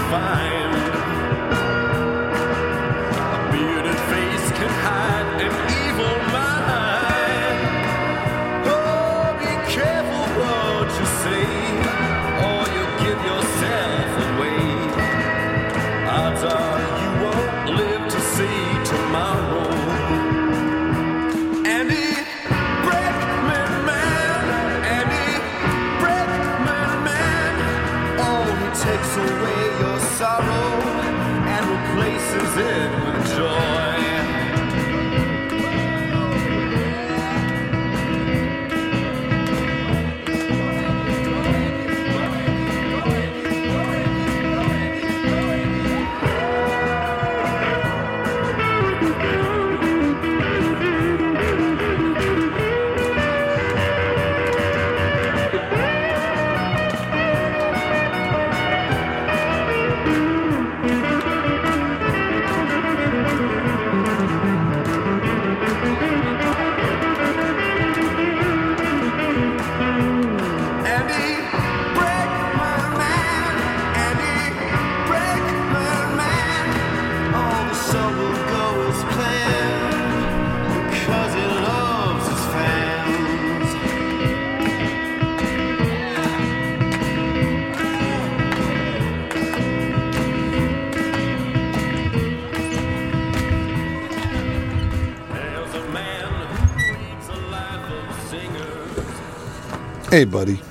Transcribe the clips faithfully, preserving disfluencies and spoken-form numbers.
find. A bearded face can hide an evil mind. Oh, be careful what you say, or you'll give yourself away. Odds are you won't live to see tomorrow. Andy Breckman man, Andy Breckman man. Oh, he takes away your sorrow and replaces it with joy. Andy Breckman man, Andy Breckman man. All the show will go as planned because he loves his fans. There's a man who leads a life of singers. Hey, buddy.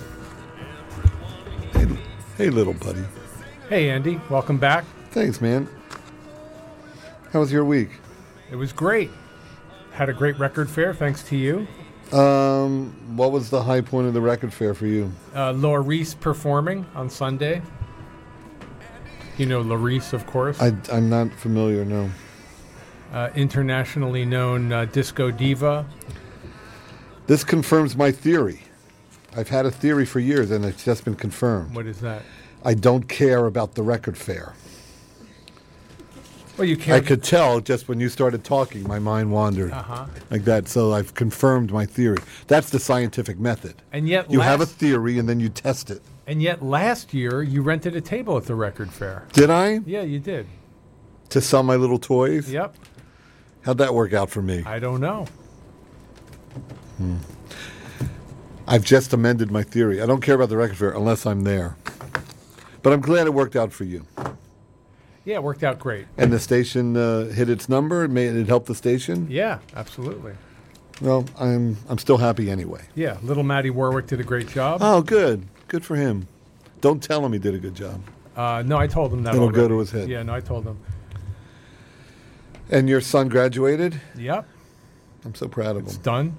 Hey, hey, little buddy. Hey, Andy. Welcome back. Thanks, man. How was your week? It was great. Had a great record fair, thanks to you. Um, what was the high point of the record fair for you? Uh, Laurice performing on Sunday. You know Laurice, of course. I, I'm not familiar, no. Uh, internationally known uh, disco diva. This confirms my theory. I've had a theory for years, and it's just been confirmed. What is that? I don't care about the record fair. Well, you I can't. could tell just when you started talking, my mind wandered Uh-huh. like that. So I've confirmed my theory. That's the scientific method. And yet, You last, have a theory, and then you test it. and yet last year you rented a table at the record fair. Did I? Yeah, you did. To sell my little toys? Yep. How'd that work out for me? I don't know. I've just amended my theory. I don't care about the record fair unless I'm there. But I'm glad it worked out for you. Yeah, it worked out great. And the station uh, hit its number. It made it helped the station. Yeah, absolutely. Well, I'm I'm still happy anyway. Yeah, little Matty Warwick did a great job. Oh, good, good for him. Don't tell him he did a good job. Uh, no, I told him that. It'll go already. to his head. Yeah, no, I told him. And your son graduated. Yep, I'm so proud of it's him. done.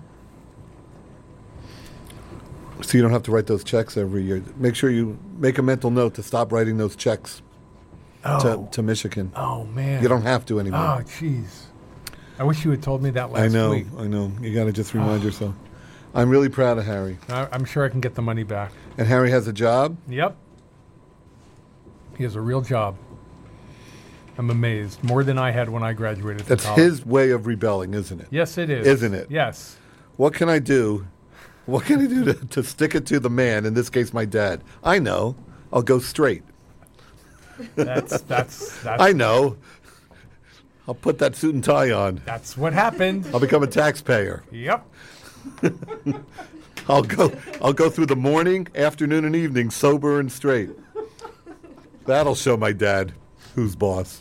So you don't have to write those checks every year. Make sure you make a mental note to stop writing those checks Oh, to, to Michigan. oh man. You don't have to anymore. Oh, jeez. I wish you had told me that last I know, week. I know. You got to just remind yourself. I'm really proud of Harry. I, I'm sure I can get the money back. And Harry has a job. Yep. He has a real job. I'm amazed. More than I had when I graduated from That's college. his way of rebelling, isn't it? Yes, it is. Isn't it? Yes. What can I do? What can I do to, to stick it to the man, in this case my dad? I know. I'll go straight. That's that's that's I know. I'll put that suit and tie on. that's what happened. I'll become a taxpayer. Yep. I'll go I'll go through the morning, afternoon, and evening sober and straight. That'll show my dad who's boss.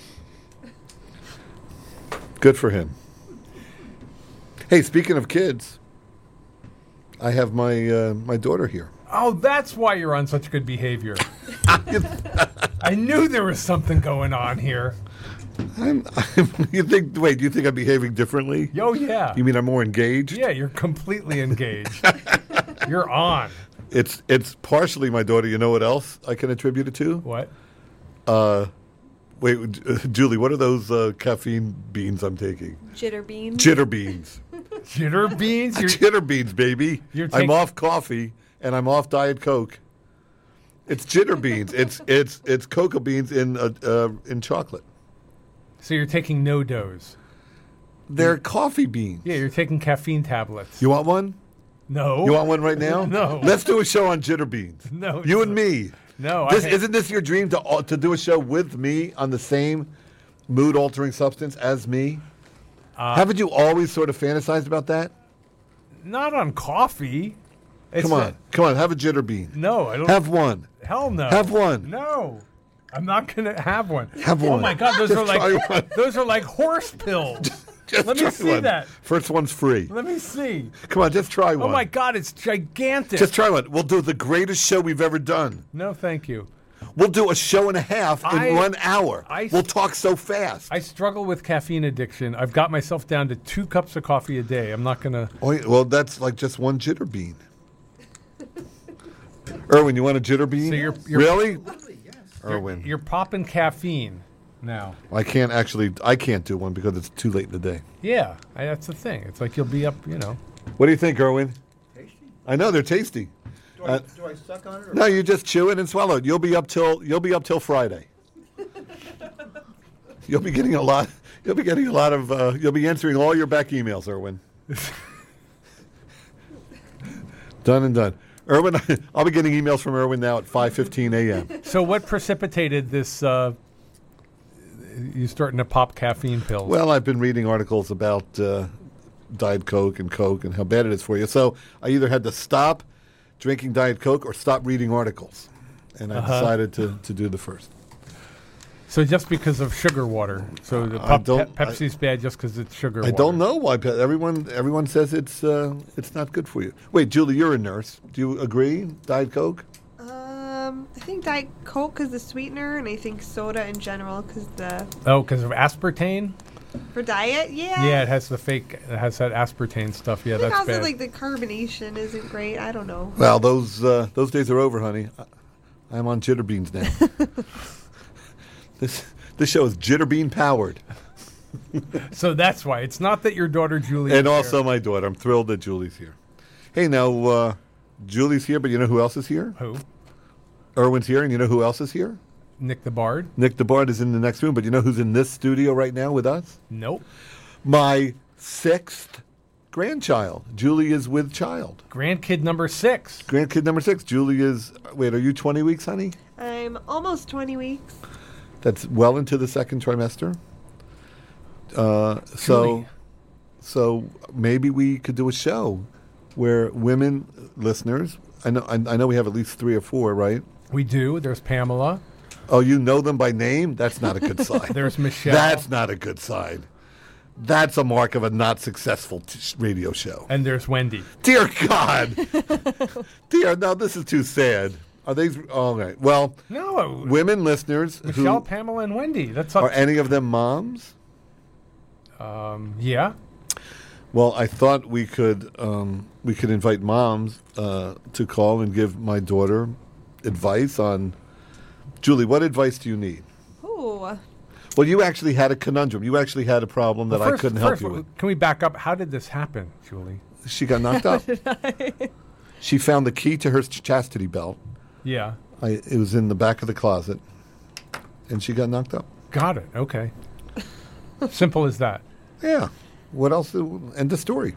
Good for him. Hey, speaking of kids, I have my uh, my daughter here. Oh, that's why you're on such good behavior. I knew there was something going on here. I'm, I'm, you think? Wait, do you think I'm behaving differently? Yo, yeah. You mean I'm more engaged? Yeah, you're completely engaged. You're on. It's it's partially my daughter. You know what else I can attribute it to? What? Uh, wait, uh, Julie, what are those uh, caffeine beans I'm taking? Jitter beans. Jitter beans. Jitter beans? You're, Jitter beans, baby. You're I'm take- off coffee and I'm off Diet Coke. It's jitter beans. It's it's it's cocoa beans in uh, uh, in chocolate. so you're taking no dose. They're coffee beans. Yeah, you're taking caffeine tablets. You want one? No. You want one right now? No. Let's do a show on jitter beans. No, You sir. and me. No, This, I, isn't this your dream to uh, to do a show with me on the same mood-altering substance as me? Uh, Haven't you always sort of fantasized about that? not on coffee. It's Come on, a- come on, have a jitter bean. no, I don't. Have one. hell no. Have one. No, I'm not gonna have one. Have Oh one. my God, those Just are like try one. those are like horse pills. Just Let me try see one. that. First one's free. Let me see. Come on, just try one. Oh my God, it's gigantic. Just try one. We'll do the greatest show we've ever done. no, thank you. We'll do a show and a half in I- one hour. I- we'll talk so fast. I struggle with caffeine addiction. I've got myself down to two cups of coffee a day. I'm not gonna. Oh, yeah, well, that's like just one jitter bean. Erwin, you want a jitter bean? So you're- you're- really? Erwin, You're popping caffeine now. I can't actually. I can't do one because it's too late in the day. Yeah, I, that's the thing. It's like you'll be up, you know. What do you think, Erwin? Tasty. I know they're tasty. Do I, Uh, do I suck on it? Or No, you just chew it and swallow it. You'll be up till you'll be up till Friday. You'll be getting a lot. You'll be getting a lot of. Uh, you'll be answering all your back emails, Erwin. Done and done. Erwin, I'll be getting emails from Erwin now at five fifteen a.m. So what precipitated this? Uh, you starting to pop caffeine pills? Well, I've been reading articles about uh, Diet Coke and Coke and how bad it is for you. So I either had to stop drinking Diet Coke or stop reading articles, and I Uh-huh. decided to, to do the first. So just because of sugar water. So the I pop, don't- Pe- Pepsi's bad just because it's sugar I water. don't know why. But everyone everyone says it's uh, it's not good for you. Wait, Julie, you're a nurse. Do you agree? Diet Coke? Um, I think Diet Coke is the sweetener, and I think soda in general because the Oh, because of aspartame? for diet, yeah. Yeah, it has the fake. It has that aspartame stuff. Yeah, I think that's also bad. like the carbonation isn't great. I don't know. Well, those uh, those days are over, honey. I- I'm on jitter beans now. this this show is jitter bean powered, so that's why it's not that your daughter Julie. and is also here. my daughter. I'm thrilled that Julie's here. Hey, now uh, Julie's here, but you know who else is here? who Erwin's here, and you know who else is here? Nick the Bard? Nick DeBard is in the next room, but you know who's in this studio right now with us? Nope. My sixth grandchild. Julie is with child. Grandkid number six. Grandkid number six. Julie is. Wait, are you twenty weeks, honey? I'm almost twenty weeks. That's well into the second trimester. Uh, so, Julie. so maybe we could do a show where women listeners. I know. I, I know we have at least three or four, right? We do. There's Pamela. Oh, you know them by name? That's not a good sign. There's Michelle. That's not a good sign. That's a mark of a not successful t- sh- radio show. And there's Wendy. Dear God. Dear, no, this is too sad. Are they? All right. Well, No. women listeners Michelle, who Pamela, and Wendy. That's are all. any of them moms? Um, yeah. Well, I thought we could um, we could invite moms uh, to call and give my daughter advice on. Julie, what advice do you need? Ooh. Well, you actually had a conundrum. You actually had a problem that Well, I first- couldn't help first, you with. Can we back up? How did this happen, Julie? She got knocked up. She found the key to her ch- chastity belt. Yeah. I, it was in the back of the closet, and she got knocked up. Got it. Okay. Simple as that. Yeah. What else? End the story.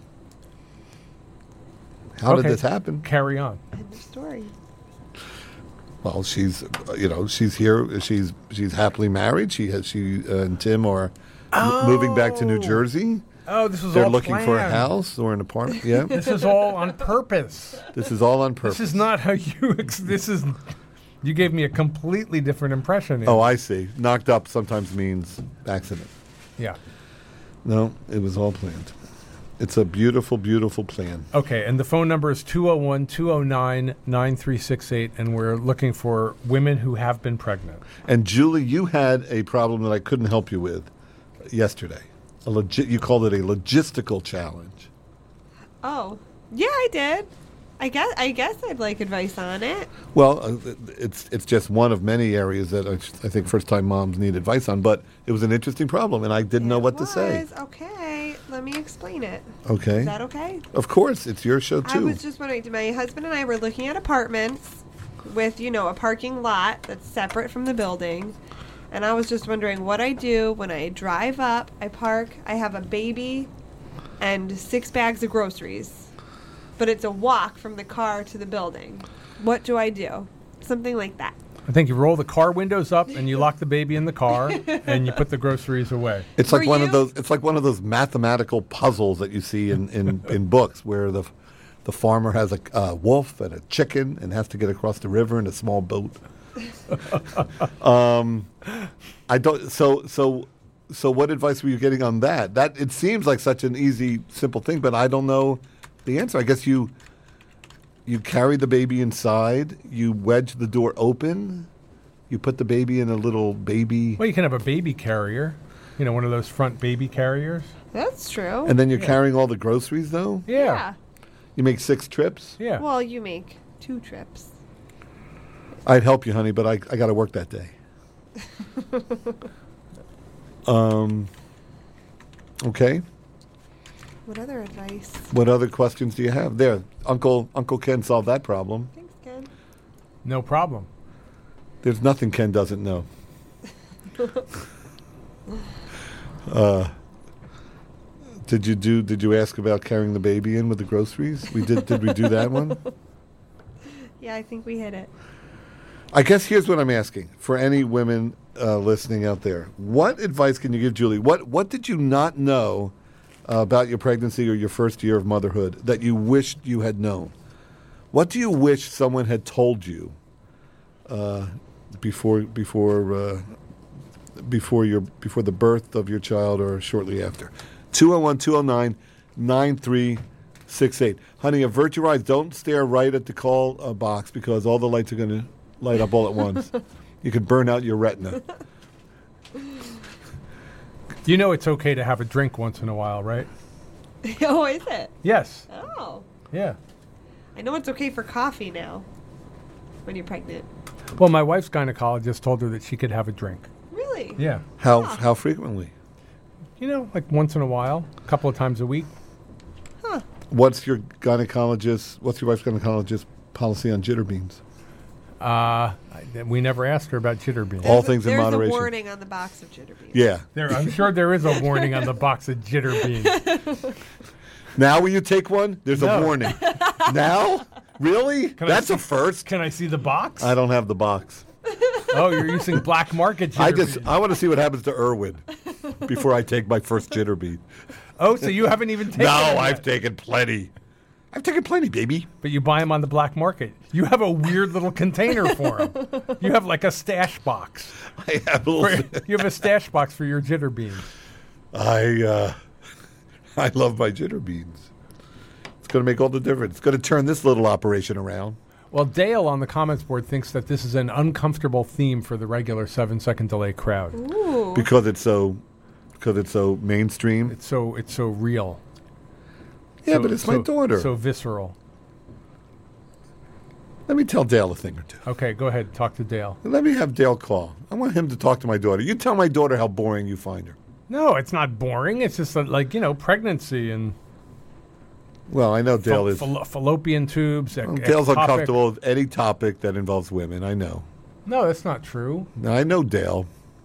How Okay. did this happen? Carry on. End of story. Well, she's, uh, you know, she's here. She's she's happily married. She has she uh, and Tim are m- moving back to New Oh. Jersey. Oh, this was They're all looking for a planned. house or an apartment. Yeah, This is all on purpose. this is all on purpose. This is not how you. Ex- this is. You gave me a completely different impression. Oh, I see. Knocked up sometimes means accident. Yeah. No, it was all planned. It's a beautiful, beautiful plan. Okay, and the phone number is two oh one, two oh nine, nine three six eight, and we're looking for women who have been pregnant. And Julie, you had a problem that I couldn't help you with yesterday. A legit, you called it a logistical challenge. Oh, yeah, I did. I guess I guess I'd like advice on it. Well, uh, it's it's just one of many areas that I, I think first-time moms need advice on. But it was an interesting problem, and I didn't know It what to say. was. Okay, let me explain it. Okay, Is that okay? of course, it's your show I too. was just wondering, my husband and I were looking at apartments with, you know, a parking lot that's separate from the building. And I was just wondering what I do when I drive up, I park, I have a baby and six bags of groceries. But it's a walk from the car to the building. What do I do? Something like that. I think you roll the car windows up and you lock the baby in the car and you put the groceries away. It's Were like one you- of those. It's like one of those mathematical puzzles that you see in, in, in books where the the farmer has a uh, wolf and a chicken and has to get across the river in a small boat. um, I don't. So so so. What advice were you getting on that? That it seems like such an easy, simple thing, but I don't know the answer. I guess you you carry the baby inside. You wedge the door open. You put the baby in a little baby. Well, you can have a baby carrier, you know, one of those front baby carriers. That's true. And then you're carrying all the groceries, though? Yeah. You make six trips? Yeah. Well, you make two trips. I'd help you, honey, but I, I got to work that day. um. Okay. What other advice? What other questions do you have? There, Uncle Uncle Ken solved that problem. Thanks, Ken. No problem. There's nothing Ken doesn't know. uh, did you do? Did you ask about carrying the baby in with the groceries? We did. Did we do that one? Yeah, I think we hit it. I guess here's what I'm asking for any women uh, listening out there. What advice can you give Julie? What What did you not know uh, about your pregnancy or your first year of motherhood that you wished you had known? What do you wish someone had told you uh, before before uh, before your before the birth of your child or shortly after? two oh one, two oh nine, nine three six eight. Honey, avert your eyes. Don't stare right at the call uh, box because all the lights are going to light up all at once. You could burn out your retina. You know it's okay to have a drink once in a while, right? Oh, is it? Yes. Oh. Yeah. I know it's okay for coffee now when you're pregnant. Well, my wife's gynecologist told her that she could have a drink. Really? Yeah. How Huh. how frequently? You know, like once in a while, a couple of times a week. Huh. What's your gynecologist? What's your wife's gynecologist policy on jitter beans? Uh, I, we never asked her about jitterbeans. All There's a- things in there's moderation. a warning on the box of jitterbeans. Yeah. There, I'm sure there is a warning on the box of jitterbeans. Now will you take one? There's No. a warning. Now? Really? Can I That's see- a first. Can I see the box? I don't have the box. Oh, you're using black market jitterbeans. I just I want to see what happens to Irwin before I take my first jitter bean. Oh, so you haven't even taken No, them I've yet. taken plenty. I've taken plenty, baby. But you buy them on the black market. You have a weird little container for them. You have like a stash box. I have a For, little, you have a stash box for your jitter beans. I uh, I love my jitter beans. It's going to make all the difference. It's going to turn this little operation around. Well, Dale on the comments board thinks that this is an uncomfortable theme for the regular seven-second delay crowd. Ooh. Because it's so because it's so mainstream. It's so it's so real. Yeah, So- but it's my so- daughter. So visceral. Let me tell Dale a thing or two. Okay, go ahead. Talk to Dale. Let me have Dale call. I want him to talk to my daughter. You tell my daughter how boring you find her. No, it's not boring. It's just uh, like, you know, pregnancy and Well, I know Dale Fal- is. fal- fallopian tubes. ec- Well, Dale's ectopic. uncomfortable with any topic that involves women. I know. No, that's not true. Now, I know Dale.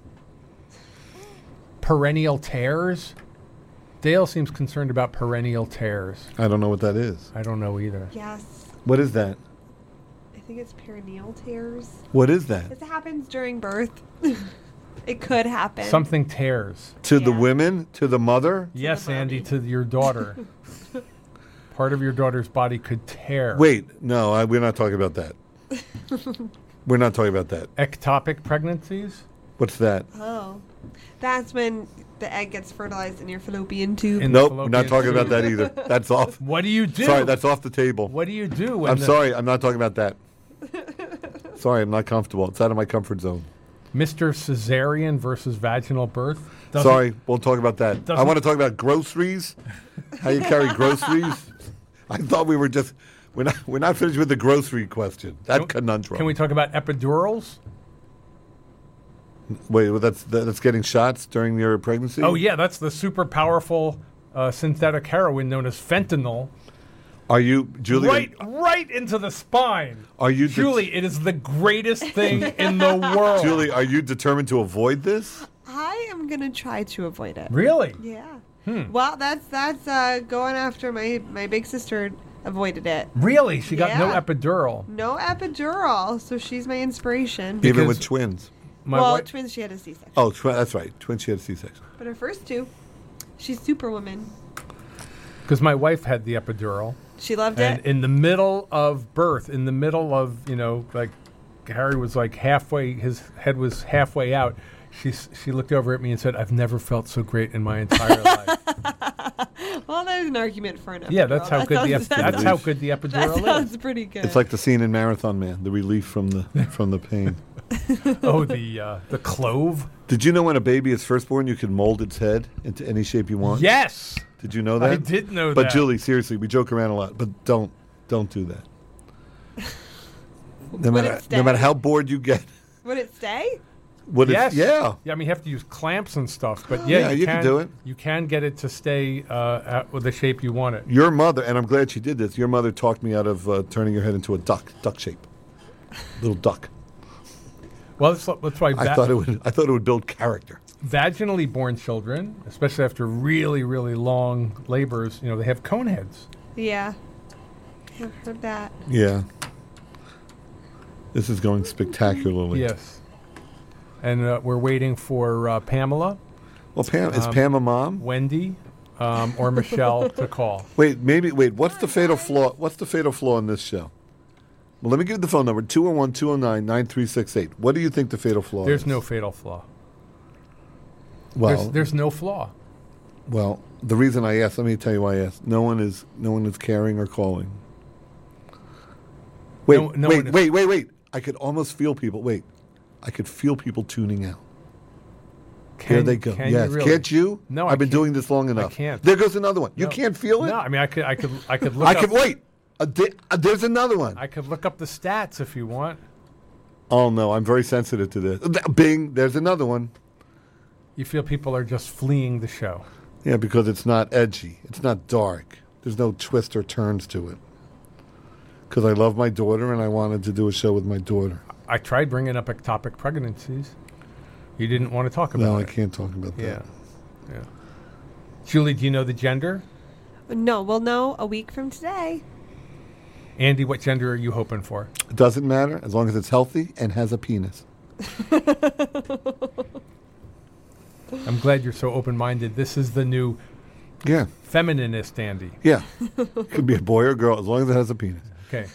Perennial tears. Dale seems concerned about perennial tears. I don't know what that is. I don't know either. Yes. What is that? I think it's perineal tears. What is that? This happens during birth. It could happen. Something tears. To the Yeah. women? To the mother? Yes, the Andy, mommy. to your daughter. Part of your daughter's body could tear. Wait, no, I, we're not talking about that. We're not talking about that. Ectopic pregnancies? What's that? Oh. That's when the egg gets fertilized in your fallopian tube. In the Nope, we're not talking fallopian about that tube. either. That's off. What do you do? Sorry, that's off the table. What do you do when I'm the- sorry, I'm not talking about that. Sorry, I'm not comfortable. It's out of my comfort zone. Mister Cesarean versus vaginal birth? Doesn't- Sorry, we'll talk about that. I doesn't- want to talk about groceries. How you carry groceries. I thought we were just we're not we're not finished with the grocery question. That Can- conundrum. Can we talk about epidurals? Wait, well, that's that's getting shots during your pregnancy? Oh, yeah, that's the super powerful uh, synthetic heroin known as fentanyl. Are you Julie? Right, right into the spine. Are you det- Julie, it is the greatest thing in the world. Julie, are you determined to avoid this? I am gonna try to avoid it. Really? Yeah. Hmm. Well, that's that's uh, going after my my big sister avoided it. Really? She got no Yeah. epidural. No epidural, so she's my inspiration. Even Because- with twins. My well, wi- twins, she had a C-section. Oh, tw- that's right. Twins, she had a C-section. But her first two, she's Superwoman. Because my wife had the epidural. She loved And it. in the middle of birth, in the middle of, you know, like Harry was like halfway, his head was halfway out. She s- she looked over at me and said, "I've never felt so great in my entire life." Well, there's an argument for an epidural. Yeah, that's how That good the sounds- ep- that that's how sounds- good the That epidural sounds is. pretty good. It's like the scene in Marathon Man, the relief from the from the pain. Oh, the uh, the clove. Did you know when a baby is first born, you can mold its head into any shape you want? Yes, Did you know that? I did know But that. Julie, seriously, we joke around a lot, but don't don't do that. No Would matter it stay? no matter how bored you get, Would it stay? would Yes. it? Yeah. Yeah, I mean, you have to use clamps and stuff, but yeah, Yeah, you, you can, can do it. You can get it to stay uh, at, with the shape you want it. Your mother, and I'm glad she did this. Your mother talked me out of uh, turning your head into a duck, duck shape, little duck. Well, that's, that's why I va- thought it would. I thought it would build character. vaginally born children, especially after really, really long labors, you know, they have cone heads. Yeah. I've heard that. Yeah. This is going spectacularly. Yes. And uh, we're waiting for uh, Pamela, Well, Pam, is Um, Pam a mom? Wendy, um, or Michelle to call. Wait, maybe. Wait, what's the fatal flaw? What's the fatal flaw in this show? Well, let me give you the phone number: two one one, two oh nine, nine three six eight. What do you think the fatal flaw There's is? no fatal flaw. Well, There's, there's no flaw. well, the reason I asked, let me tell you why I asked. No one is, no one is caring or calling. Wait, No- no wait, one is- wait, wait, wait! I could almost feel people. Wait, I could feel people tuning out. Can, There they go. Can Yes, you really? can't you? No, I I've been can't. doing this long enough. can't. There goes another one. You No. can't feel it. No, I mean, I could, I could, I could look. I up, could wait. A di- uh, there's another one. I could look up the stats if you want. Oh no, I'm very sensitive to this. Th- Bing, there's another one. You feel people are just fleeing the show. Yeah, because it's not edgy. It's not dark. There's no twists or turns to it. Because I love my daughter and I wanted to do a show with my daughter. I tried bringing up ectopic pregnancies. You didn't want to talk about No, I it. can't talk about that. Yeah, yeah. Julie, do you know the gender? No, we'll know a week from today. Andy, what gender are you hoping for? It doesn't matter as long as it's healthy and has a penis. I'm glad you're so open-minded. This is the new Yeah, feminist Andy. yeah. Could be a boy or a girl as long as it has a penis. Okay.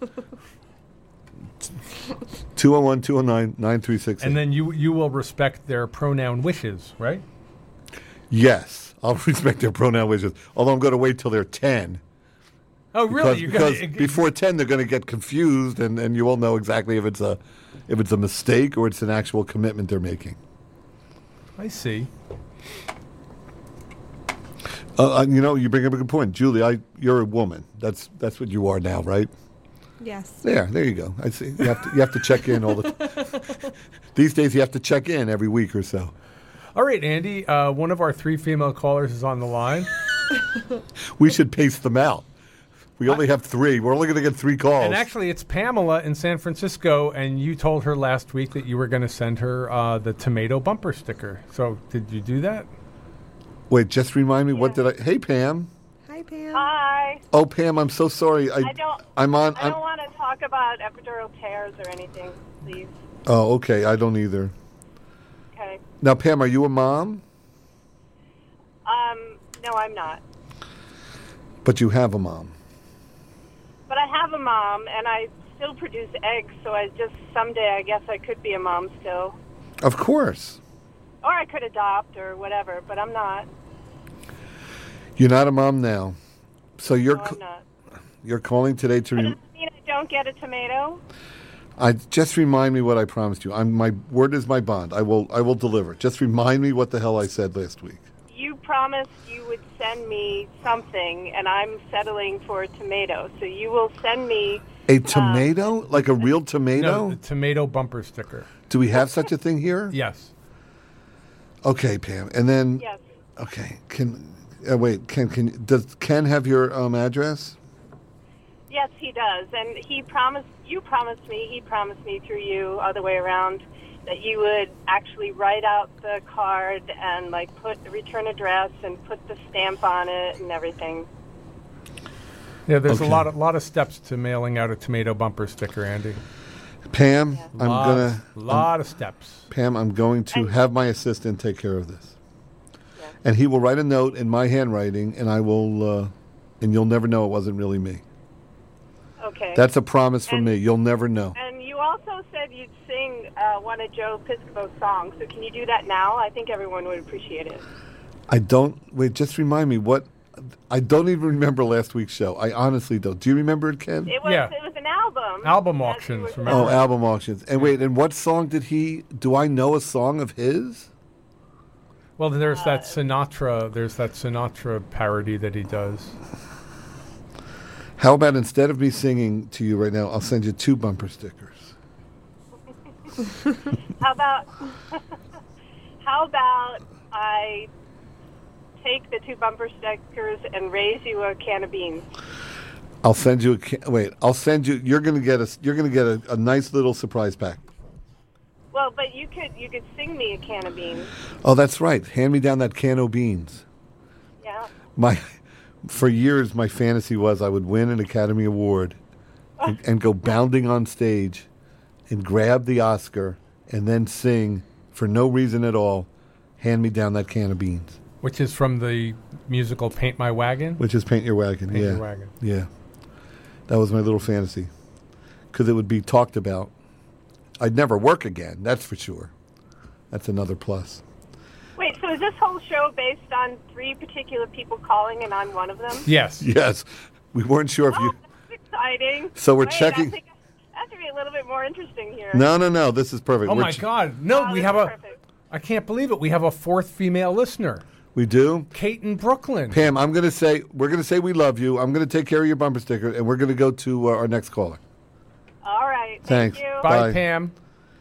two oh one, two oh nine, nine three six eight. And then you you will respect their pronoun wishes, right? Yes, I'll respect their pronoun wishes. Although I'm going to wait till they're ten. Oh, Because, really? You're because gonna, before ten, they're going to get confused, and, and you won't know exactly if it's a if it's a mistake or it's an actual commitment they're making. I see. Uh, uh, you know, you bring up a good point, Julie. I, you're a woman. That's that's what you are now, right? Yes. There, there you go. I see. You have to you have to check in all the. These days, you have to check in every week or so. All right, Andy. Uh, one of our three female callers is on the line. We should pace them out. We only have three. We're only going to get three calls. And actually, it's Pamela in San Francisco, and you told her last week that you were going to send her uh, the tomato bumper sticker. So, did you do that? Wait, just remind me. What did I? Hey, Pam. Hi, Pam. Hi. Oh, Pam, I'm so sorry. I, I don't. I'm on. I I'm, don't want to talk about epidural tears or anything, please. oh, okay. I don't either. Okay. Now, Pam, are you a mom? Um. No, I'm not. But you have a mom. But I have a mom, and I still produce eggs. So I just someday, I guess, I could be a mom still, Of course. or I could adopt or whatever. But I'm not. You're not a mom now. So you're No, c- I'm not. you're calling today to. But Re- does it mean I don't get a tomato? I just remind me what I promised you. I'm my word is my bond. I will I will deliver. Just remind me what the hell I said last week. You promised you would send me something, and I'm settling for a tomato. So you will send me. A tomato? Like a real tomato? No, the tomato bumper sticker. Do we have such a thing here? Yes. Okay, Pam. And then Yes. okay, can uh, wait, Ken can does Ken have your um, address? Yes, he does, and he promised. You promised me. He promised me through you, other way around, that you would actually write out the card and like put the return address and put the stamp on it and everything. Yeah, there's Okay. a lot of lot of steps to mailing out a tomato bumper sticker, Andy. Pam, I'm lot, gonna lot of steps. Pam, I'm going to And- have my assistant take care of this, Yeah. and he will write a note in my handwriting, and I will, uh, and you'll never know it wasn't really me. Okay. That's a promise from And- me. You'll never know. And you also said you'd sing uh, one of Joe Piscopo's songs. So can you do that now? I think everyone would appreciate it. I don't wait. Just remind me what. I don't even remember last week's show. I honestly don't. Do you remember it, Ken? It was Yeah. it was an album. Album that auctions, you were- remember? Oh, album auctions. And wait, and what song did he? Do I know a song of his? Well, then there's that Sinatra. There's that Sinatra parody that he does. How about instead of me singing to you right now, I'll send you two bumper stickers. How about how about I take the two bumper stickers and raise you a can of beans? I'll send you a ca- wait. I'll send you. You're gonna get a. You're gonna get a, a nice little surprise pack. Well, but you could you could sing me a can of beans. Oh, that's right. Hand me down that can of beans. Yeah. My, for years, my fantasy was I would win an Academy Award, and, and go bounding on stage, and grab the Oscar, and then sing for no reason at all. Hand me down that can of beans, Which is from the musical Paint My Wagon. which is Paint Your Wagon. Paint yeah, Your Wagon. yeah. That was my little fantasy, because it would be talked about. I'd never work again. That's for sure. That's another plus. Wait, so is this whole show based on three particular people calling and I'm one of them? Yes. Yes, we weren't sure if Oh, you. that's exciting. So we're Wait, checking- I think that has to be a little bit more interesting here. No, no, no. This is perfect. Oh We're my ch- God! No, Oh, we this have is a. perfect. I can't believe it. We have a fourth female listener, We do. Kate in Brooklyn. Pam, I'm going to say, we're going to say we love you. I'm going to take care of your bumper sticker, and we're going to go to uh, our next caller. All right. Thanks. Thank you. Bye, Bye. Pam.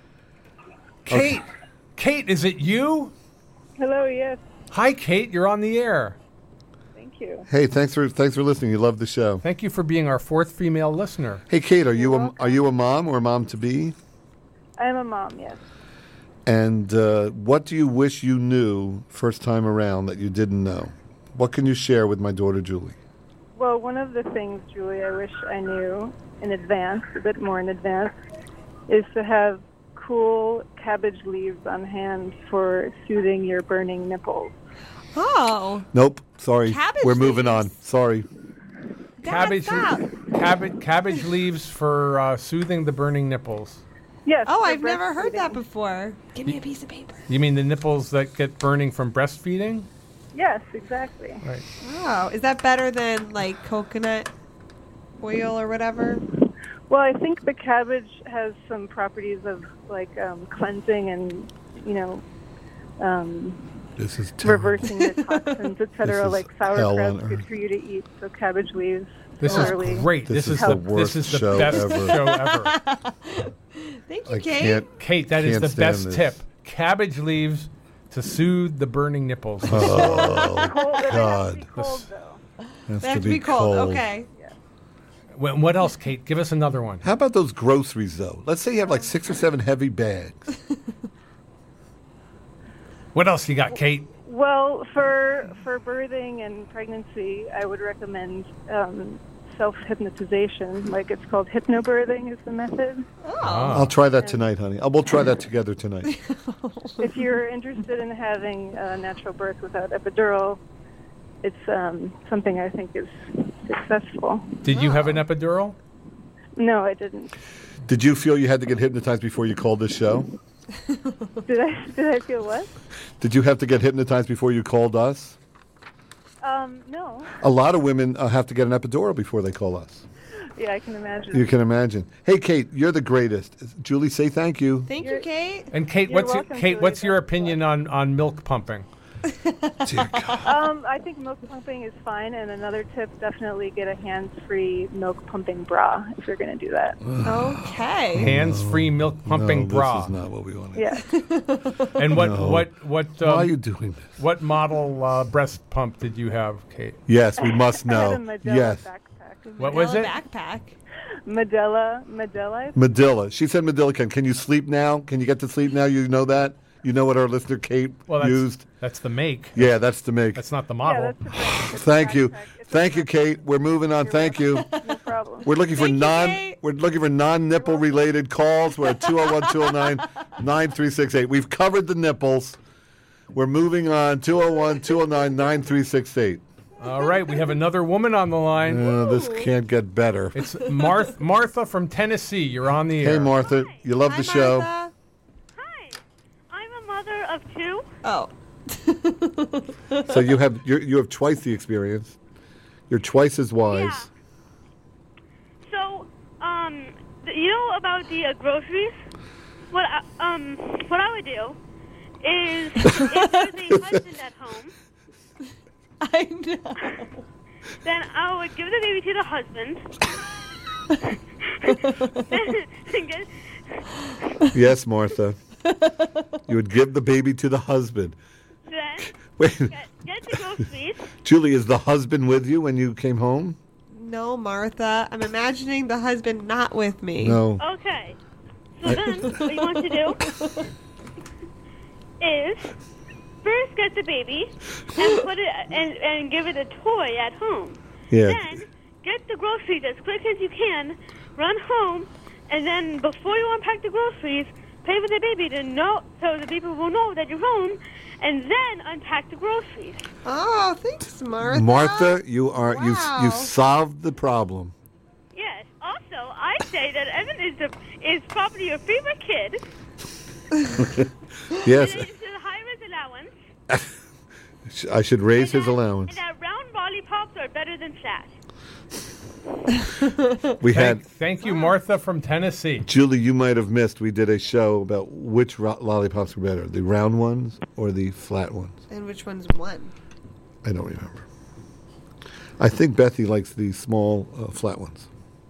Kate, Kate, is it you? Hello, yes, Hi, Kate. You're on the air. thank you. Hey, thanks for thanks for listening. You love the show. Thank you for being our fourth female listener. Hey, Kate, are you a, welcome. are you a mom or a mom to be? I'm a mom, yes. And uh, what do you wish you knew first time around that you didn't know? What can you share with my daughter Julie? Well, one of the things, Julie, I wish I knew in advance, a bit more in advance, is to have cool cabbage leaves on hand for soothing your burning nipples. Oh, Nope. Sorry. Cabbage We're moving on. leaves. Sorry. Dad, Cabbage, stop. cabbage, cabbage leaves for uh, soothing the burning nipples. Yes. Oh, for I've never heard that breastfeeding. before. Give me a piece of paper. You mean the nipples that get burning from breastfeeding? Yes, exactly. Right. Oh, is that better than like coconut oil or whatever? Well, I think the cabbage has some properties of like um, cleansing and, you know, um, This is terrible. reversing your toxins, et This cetera. is Like hell sauerkraut's on good earth. for you to eat, so cabbage leaves. This similarly. is great. This This, is is the the worst this is the show best ever. show ever. Thank you, I Kate. can't. Kate, that is Can't the stand best this. tip. Cabbage leaves to soothe the burning nipples. Oh, Cold, it has to God. be cold, though. Has They have to be cold. Okay. Wh- what else, Kate? Give us another one. How about those groceries, though? Let's say you have like six or seven heavy bags. What else you got, Kate? Well, for for birthing and pregnancy, I would recommend um, self-hypnotization. Like it's called hypnobirthing is the method. Ah. I'll try that tonight, honey. Uh, We'll try that together tonight. If you're interested in having a natural birth without epidural, it's um, something I think is successful. Did you have an epidural? No, I didn't. Did you feel you had to get hypnotized before you called this show? Did I? Did I feel what? Did you have to get hypnotized before you called us? Um, no. A lot of women uh, have to get an epidural before they call us. Yeah, I can imagine. You can imagine. Hey, Kate, you're the greatest. Julie, say thank you. Thank you, You're- Kate. And Kate, You're what's your, welcome, Kate, Julie. what's your Best of opinion on, on milk pumping? Dear God. Um, I think milk pumping is fine, and another tip: definitely get a hands-free milk pumping bra if you're going to do that. Okay. Hands-free milk pumping no, bra. This is not what we want. Yeah. And what No. what what Why are um, you doing this? what model uh, breast pump did you have, Kate? Yes, we must I had a know. Medela Yes. backpack. What was Vanilla it? Backpack. Medela, Medela. Medilla. She said Medilla. Can, can you sleep now? Can you get to sleep now? You know that? You know what our listener Kate Well, that's, used? that's the make. Yeah, that's the make. That's not the Yeah, model. that's the thing. It's a Thank you. backpack. It's a Thank you, backpack. Kate. We're moving on. Thank you. No problem. We're looking for Thank you, non Kate. we're looking for non-nipple related calls. We're at two oh one, two oh nine, nine three six eight. We've covered the nipples. We're moving on. two oh one, two oh nine, nine three six eight. All right, we have another woman on the line. Uh, this can't get better. It's Marth- Martha from Tennessee. You're on the air. Hey, Martha. You love Hi, the show. Martha. Hi, I'm a mother of two. Oh. So you have you you have twice the experience. You're twice as wise. Yeah. So, um, th- you know about the uh, groceries? What I, um, what I would do is if there's a husband at home, I know. then I would give the baby to the husband. Then get- Yes, Martha. You would give the baby to the husband. then Wait, get, get the groceries. Julie, is the husband with you when you came home? No, Martha. I'm imagining the husband not with me. No. Okay. So then, what you want to do is first get the baby and put it and, and give it a toy at home. Yeah. Then get the groceries as quick as you can, run home, and then before you unpack the groceries, play with the baby to know so the baby will know that you're home, and then unpack the groceries. Oh, thanks, Martha. Martha, you are you Wow. you solved the problem. Yes. Also, I say that Evan is the is probably your favorite kid. Yes, And it's a high-risk allowance. I should raise And his that- allowance. And that round lollipops are better than flat. We had Thank, thank you, Martha from Tennessee. Julie. You might have missed. We did a show about which ro- lollipops were better, the round ones or the flat ones. And which one's one? I don't remember. I think Bethy likes the small uh, flat ones.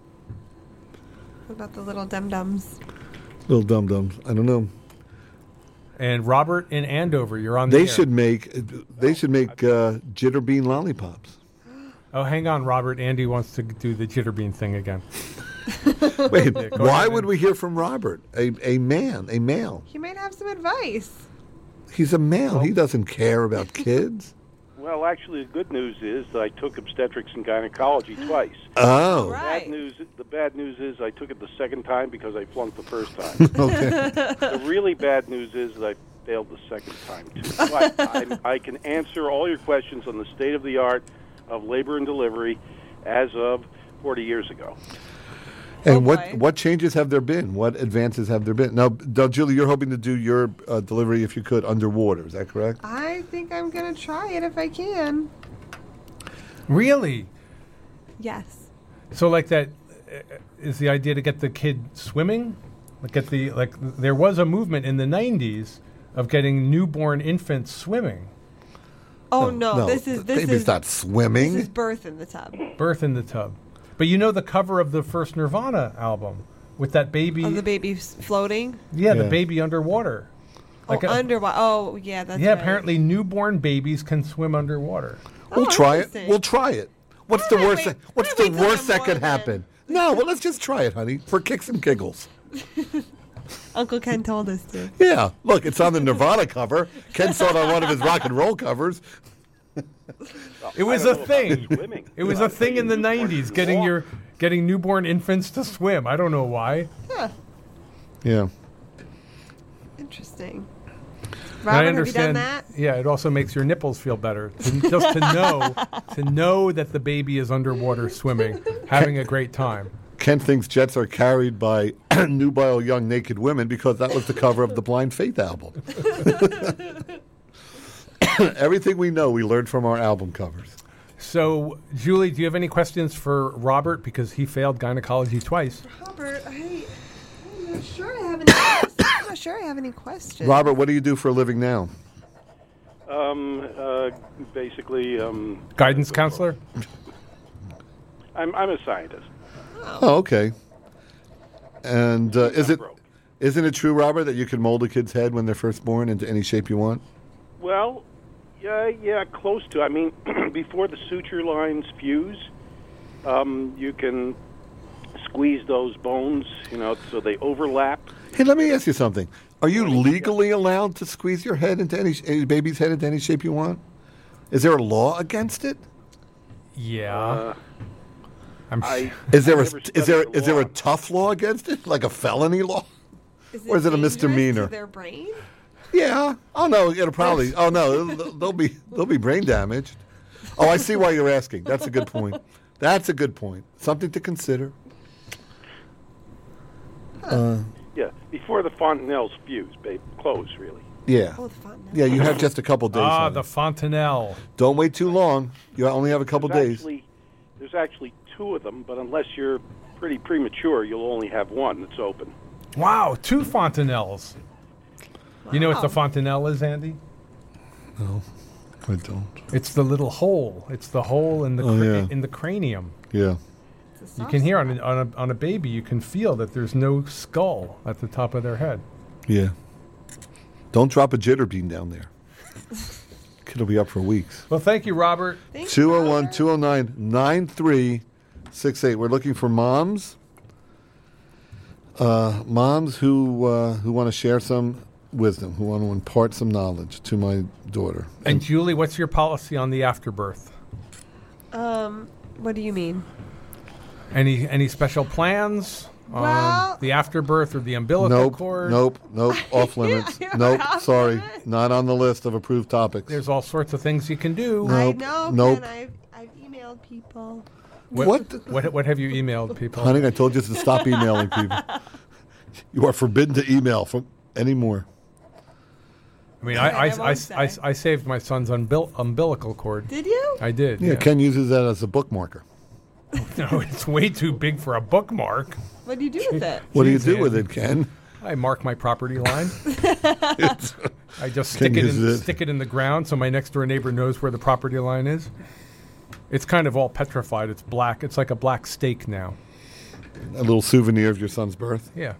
What about the little dum-dums? Little dum dums. I don't know. And Robert in Andover, you're on the They air. should make they should make uh, jitter bean lollipops. Oh, hang on, Robert. Andy wants to do the jitterbean thing again. Wait, go why ahead would and- we hear from Robert? A a man, a male. He might have some advice. He's a male. He doesn't care about kids. Well, actually, the good news is that I took obstetrics and gynecology twice. Oh, Right. Bad news. The bad news is I took it the second time because I flunked the first time. okay. The really bad news is that I failed the second time too. But I, I can answer all your questions on the state of the art of labor and delivery as of forty years ago. And Oh, what boy. what changes have there been? What advances have there been? Now, now Julie, you're hoping to do your uh, delivery, if you could, underwater. Is that correct? I think I'm going to try it if I can. Really? Yes. So, like that uh, is the idea to get the kid swimming? Like, get the like. There was a movement in the nineties of getting newborn infants swimming. Oh, no. This is this baby's is not swimming. This is birth in the tub. Birth in the tub. But you know the cover of the first Nirvana album with that baby. Oh, the baby s- floating? yeah, Yeah. the baby underwater. Like oh, a- underwater. Oh, yeah, that's yeah, right. apparently newborn babies can swim underwater. we'll Oh, try it. interesting. We'll try it. What's Why the not worst? wait- that- what's why the not wait till worst the that could morning? happen? No, well, let's just try it, honey, for kicks and giggles. Uncle Ken told us to. Yeah, look, it's on the Nirvana cover. Ken saw it on one of his rock and roll covers. It was I a don't know about thing. swimming. It was I'll a thing tell in the you, newborns nineties, can getting walk. your getting newborn infants to swim. I don't know why. Huh. Yeah. Interesting. And Robert, I have you understand. done that? Yeah, it also makes your nipples feel better. To, just to know, to know that the baby is underwater swimming, having a great time. Ken thinks jets are carried by nubile young naked women because that was the cover of the Blind Faith album. Everything we know, we learned from our album covers. So, Julie, do you have any questions for Robert because he failed gynecology twice? Robert, I, I'm not sure I have any. I'm not sure I have any questions. Robert, what do you do for a living now? Um, uh, basically, um, Guidance counselor? I'm I'm a scientist. Oh, okay. And uh, is I'm it broke. isn't it true, Robert, that you can mold a kid's head when they're first born into any shape you want? Well, yeah, yeah, close to. I mean, before the suture lines fuse, um, you can squeeze those bones, you know, so they overlap. Hey, let me ask you something. Are you legally allowed to squeeze your head into any, any baby's head into any shape you want? Is there a law against it? Yeah. Uh, I'm I, sh- Is there I a never is there studied the is there a law. tough law against it, like a felony law? Is Or is it a dangerous misdemeanor? To their brain? Yeah. Oh no, it'll probably. Oh no, they'll, they'll be they'll be brain damaged. Oh, I see why you're asking. That's a good point. That's a good point. Something to consider. Uh, Yeah, before the fontanelles fuse, babe, close really. yeah. Oh, the fun. Yeah, you have just a couple days. ah, honey. the fontanelle. Don't wait too long. You only have a couple there's days. Actually, there's actually two of them, but unless you're pretty premature, you'll only have one that's open. Wow, two fontanelles. You know what the Wow. fontanelle is, Andy? No, I don't. It's the little hole. It's the hole in the Oh, cra- yeah. in the cranium. Yeah. It's a You soft can hear spot. on a, on a on a baby. You can feel that there's no skull at the top of their head. Yeah. Don't drop a jitter bean down there. Kid'll be up for weeks. Well, thank you, Robert. Thanks, two oh one, Robert. two oh nine, nine three six eight. We're looking for moms. Uh, moms who uh, who want to share some wisdom, who want to impart some knowledge to my daughter. And Julie, what's your policy on the afterbirth? Um, what do you mean? Any any special plans on Well- the afterbirth or the umbilical Nope, cord? nope, nope, off limits. you're Nope, off sorry, limits. not on the list of approved topics. There's all sorts of things you can do. No. I Nope, know, nope. Ken. I've, I've emailed people. What, What? what what have you emailed people? Honey, I told you to stop emailing people. You are forbidden to email from anymore. I mean, I I, I I, won't I, say. I saved my son's umbil- umbilical cord. Did you? I did. Yeah, Yeah. Ken uses that as a bookmarker. No, it's way too big for a bookmark. What do you do with it? What do you Jeez, do with Andy. it, Ken? I mark my property line. It's- I just Ken stick it in uses it. stick it in the ground so my next door neighbor knows where the property line is. It's kind of all petrified. It's black. It's like a black steak now. a little souvenir of your son's birth. Yeah.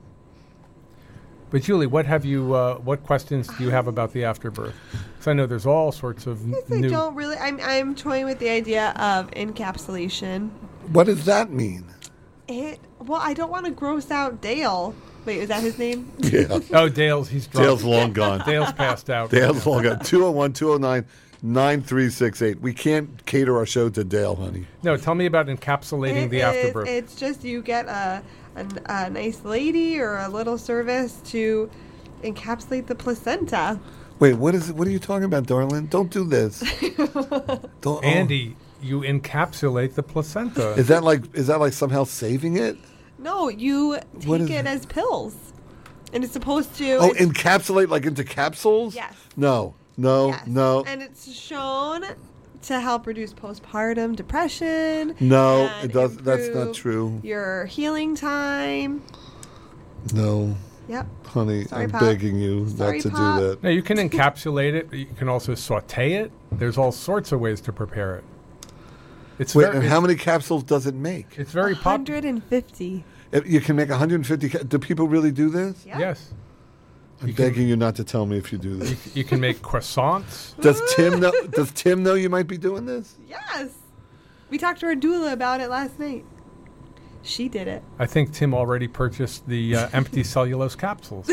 But Julie, what have you? Uh, what questions do you have about the afterbirth? Because I know there's all sorts of n- I guess I new. don't really. I'm I'm toying with the idea of encapsulation. What does that mean? It. Well, I don't want to gross out Dale. Wait, is that his name? Yeah. Oh, Dale's. He's drunk. Dale's long gone. Dale's passed out. Dale's long gone. two oh one, two oh nine, nine three six eight. We can't cater our show to Dale, honey. No, tell me about encapsulating It the is- afterbirth. It's just you get a, a a nice lady or a little service to encapsulate the placenta. Wait, what is it? What are you talking about, darling? Don't do this. Don't, oh. Andy, you encapsulate the placenta. Is that like is that like somehow saving it? No, you What take is it it? as pills, and it's supposed to. Oh, it's- encapsulate like into capsules? Yes. No, no, yes. no, And it's shown to help reduce postpartum depression. no. and It does. That's not improve true. Your healing time. No, Yep. honey, Sorry, I'm Pop. begging you Sorry, not to Pop. do that. No, you can encapsulate it. You can also saute it. There's all sorts of ways to prepare it. It's Wait, very, and it's, how many capsules does it make? it's very popular. one hundred fifty. If you can make one hundred fifty. Ca- do people really do this? Yeah. Yes, I'm You can- begging you not to tell me if you do this. you can make croissants. Does Tim know? Does Tim know you might be doing this? Yes. We talked to our doula about it last night. She did it. I think Tim already purchased the uh, empty cellulose capsules.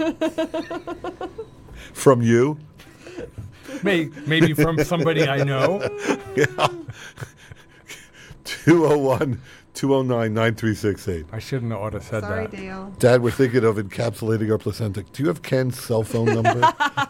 From you? May, maybe from somebody I know. Yeah. two oh one, two oh nine, nine three six eight. I shouldn't have ought to said Sorry, that. Dale. Dad, we're thinking of encapsulating our placenta. Do you have Ken's cell phone number?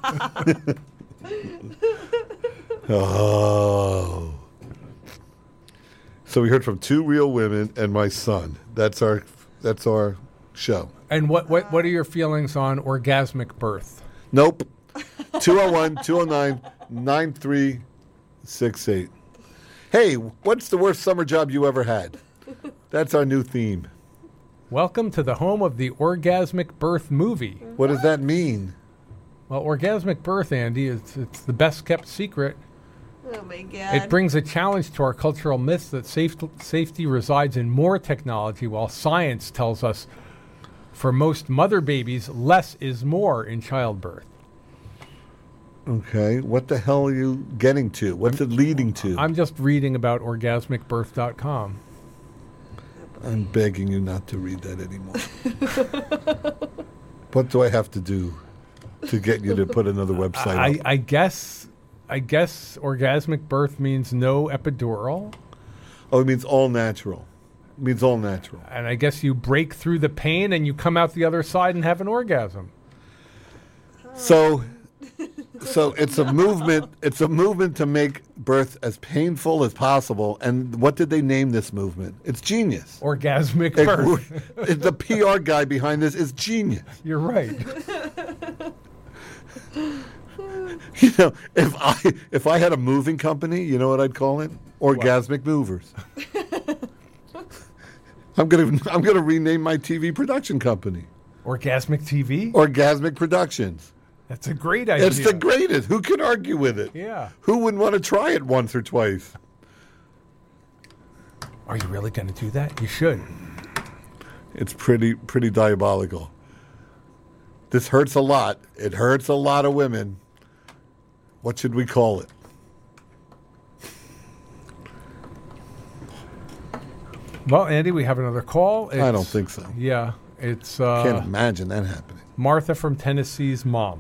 Oh. So we heard from two real women and my son. That's our that's our show. And what, what, what are your feelings on orgasmic birth? Nope. two oh one, two oh nine, nine three six eight. Hey, what's the worst summer job you ever had? That's our new theme. Welcome to the home of the orgasmic birth movie. What does that mean? Well, orgasmic birth, Andy, is it's the best kept secret. Oh my god. It brings a challenge to our cultural myths that safe, safety resides in more technology, while science tells us for most mother babies, less is more in childbirth. Okay, what the hell are you getting to? What's it leading to? I'm just reading about orgasmic birth dot com. I'm begging you not to read that anymore. What do I have to do to get you to put another website I, up? I guess I guess orgasmic birth means no epidural, Oh, it means all natural. It means all natural. and I guess you break through the pain and you come out the other side and have an orgasm. So, so it's a movement. It's a movement to make birth as painful as possible. And what did they name this movement? It's genius. Orgasmic It- birth. the P R guy behind this is genius. You're right. You know, if I if I had a moving company, you know what I'd call it? Orgasmic Movers. I'm gonna I'm gonna rename my T V production company Orgasmic T V? Orgasmic Productions. That's a great idea. It's the greatest. Who can argue with it? Yeah. Who wouldn't want to try it once or twice? Are you really going to do that? You should. It's pretty pretty diabolical. This hurts a lot. It hurts a lot of women. What should we call it? Well, Andy, we have another call. I don't It's- think so. Yeah. It's uh, Can't imagine that happening. Martha from Tennessee's mom.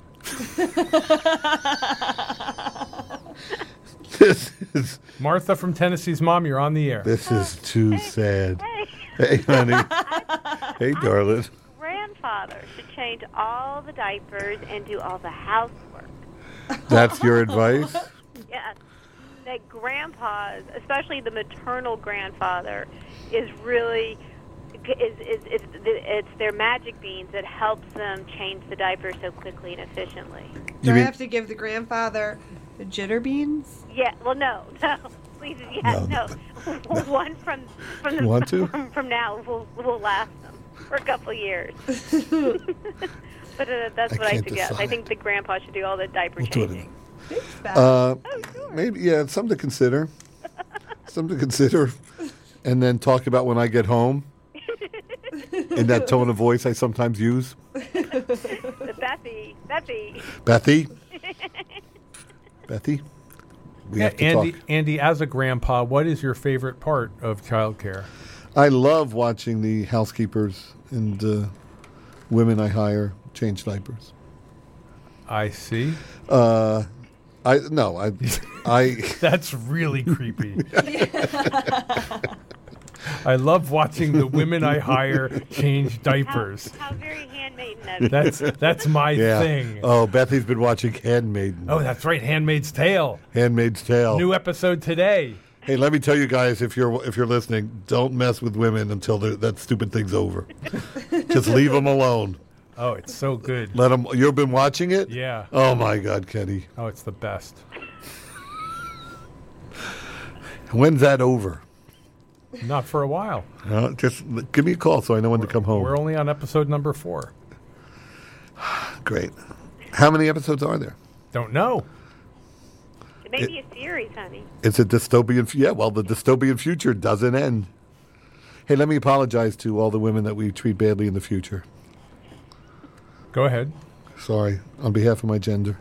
This is Martha from Tennessee's mom, you're on the air. this is too sad. Hey, honey. Hey, darling. Grandfather should change all the diapers and do all the housework. That's your advice? Yes. That grandpas, especially the maternal grandfather, is really is, is, is it's their magic beans that helps them change the diapers so quickly and efficiently. Do I have to give the grandfather the jitter beans? Yeah. Well, no, no. Please, yeah, no. No. One from from the You want to? From, from now will will last them for a couple of years. But uh, that's I what I can't suggest. I decide. think the grandpa should do all the diaper We'll do it changing. Uh, maybe, yeah, it's something to consider. Something to consider. And then talk about when I get home in that tone of voice I sometimes use. Bethy, Bethy. Bethy? Bethy? We Yeah, have to Andy, talk. Andy, as a grandpa, what is your favorite part of childcare? I love watching the housekeepers and uh, women I hire change diapers. I see. Uh, I no, I, I. That's really creepy. I love watching the women I hire change diapers. How, how very handmaiden that is. That's that's my Yeah. thing. Oh, Bethy's been watching Handmaiden. Oh, that's right, Handmaid's Tale. Handmaid's Tale. New episode today. Hey, let me tell you guys, if you're if you're listening, don't mess with women until the- that stupid thing's over. Just leave them alone. Oh, it's so good. Let them. You've been watching it? Yeah. Oh my God, Kenny. Oh, it's the best. When's that over? Not for a while. Uh, just give me a call so I know when to come home. We're only on episode number four. Great. How many episodes are there? Don't know. It may be a series, honey. It's a dystopian. f- Yeah, well, the dystopian future doesn't end. Hey, let me apologize to all the women that we treat badly in the future. Go ahead. Sorry, on behalf of my gender.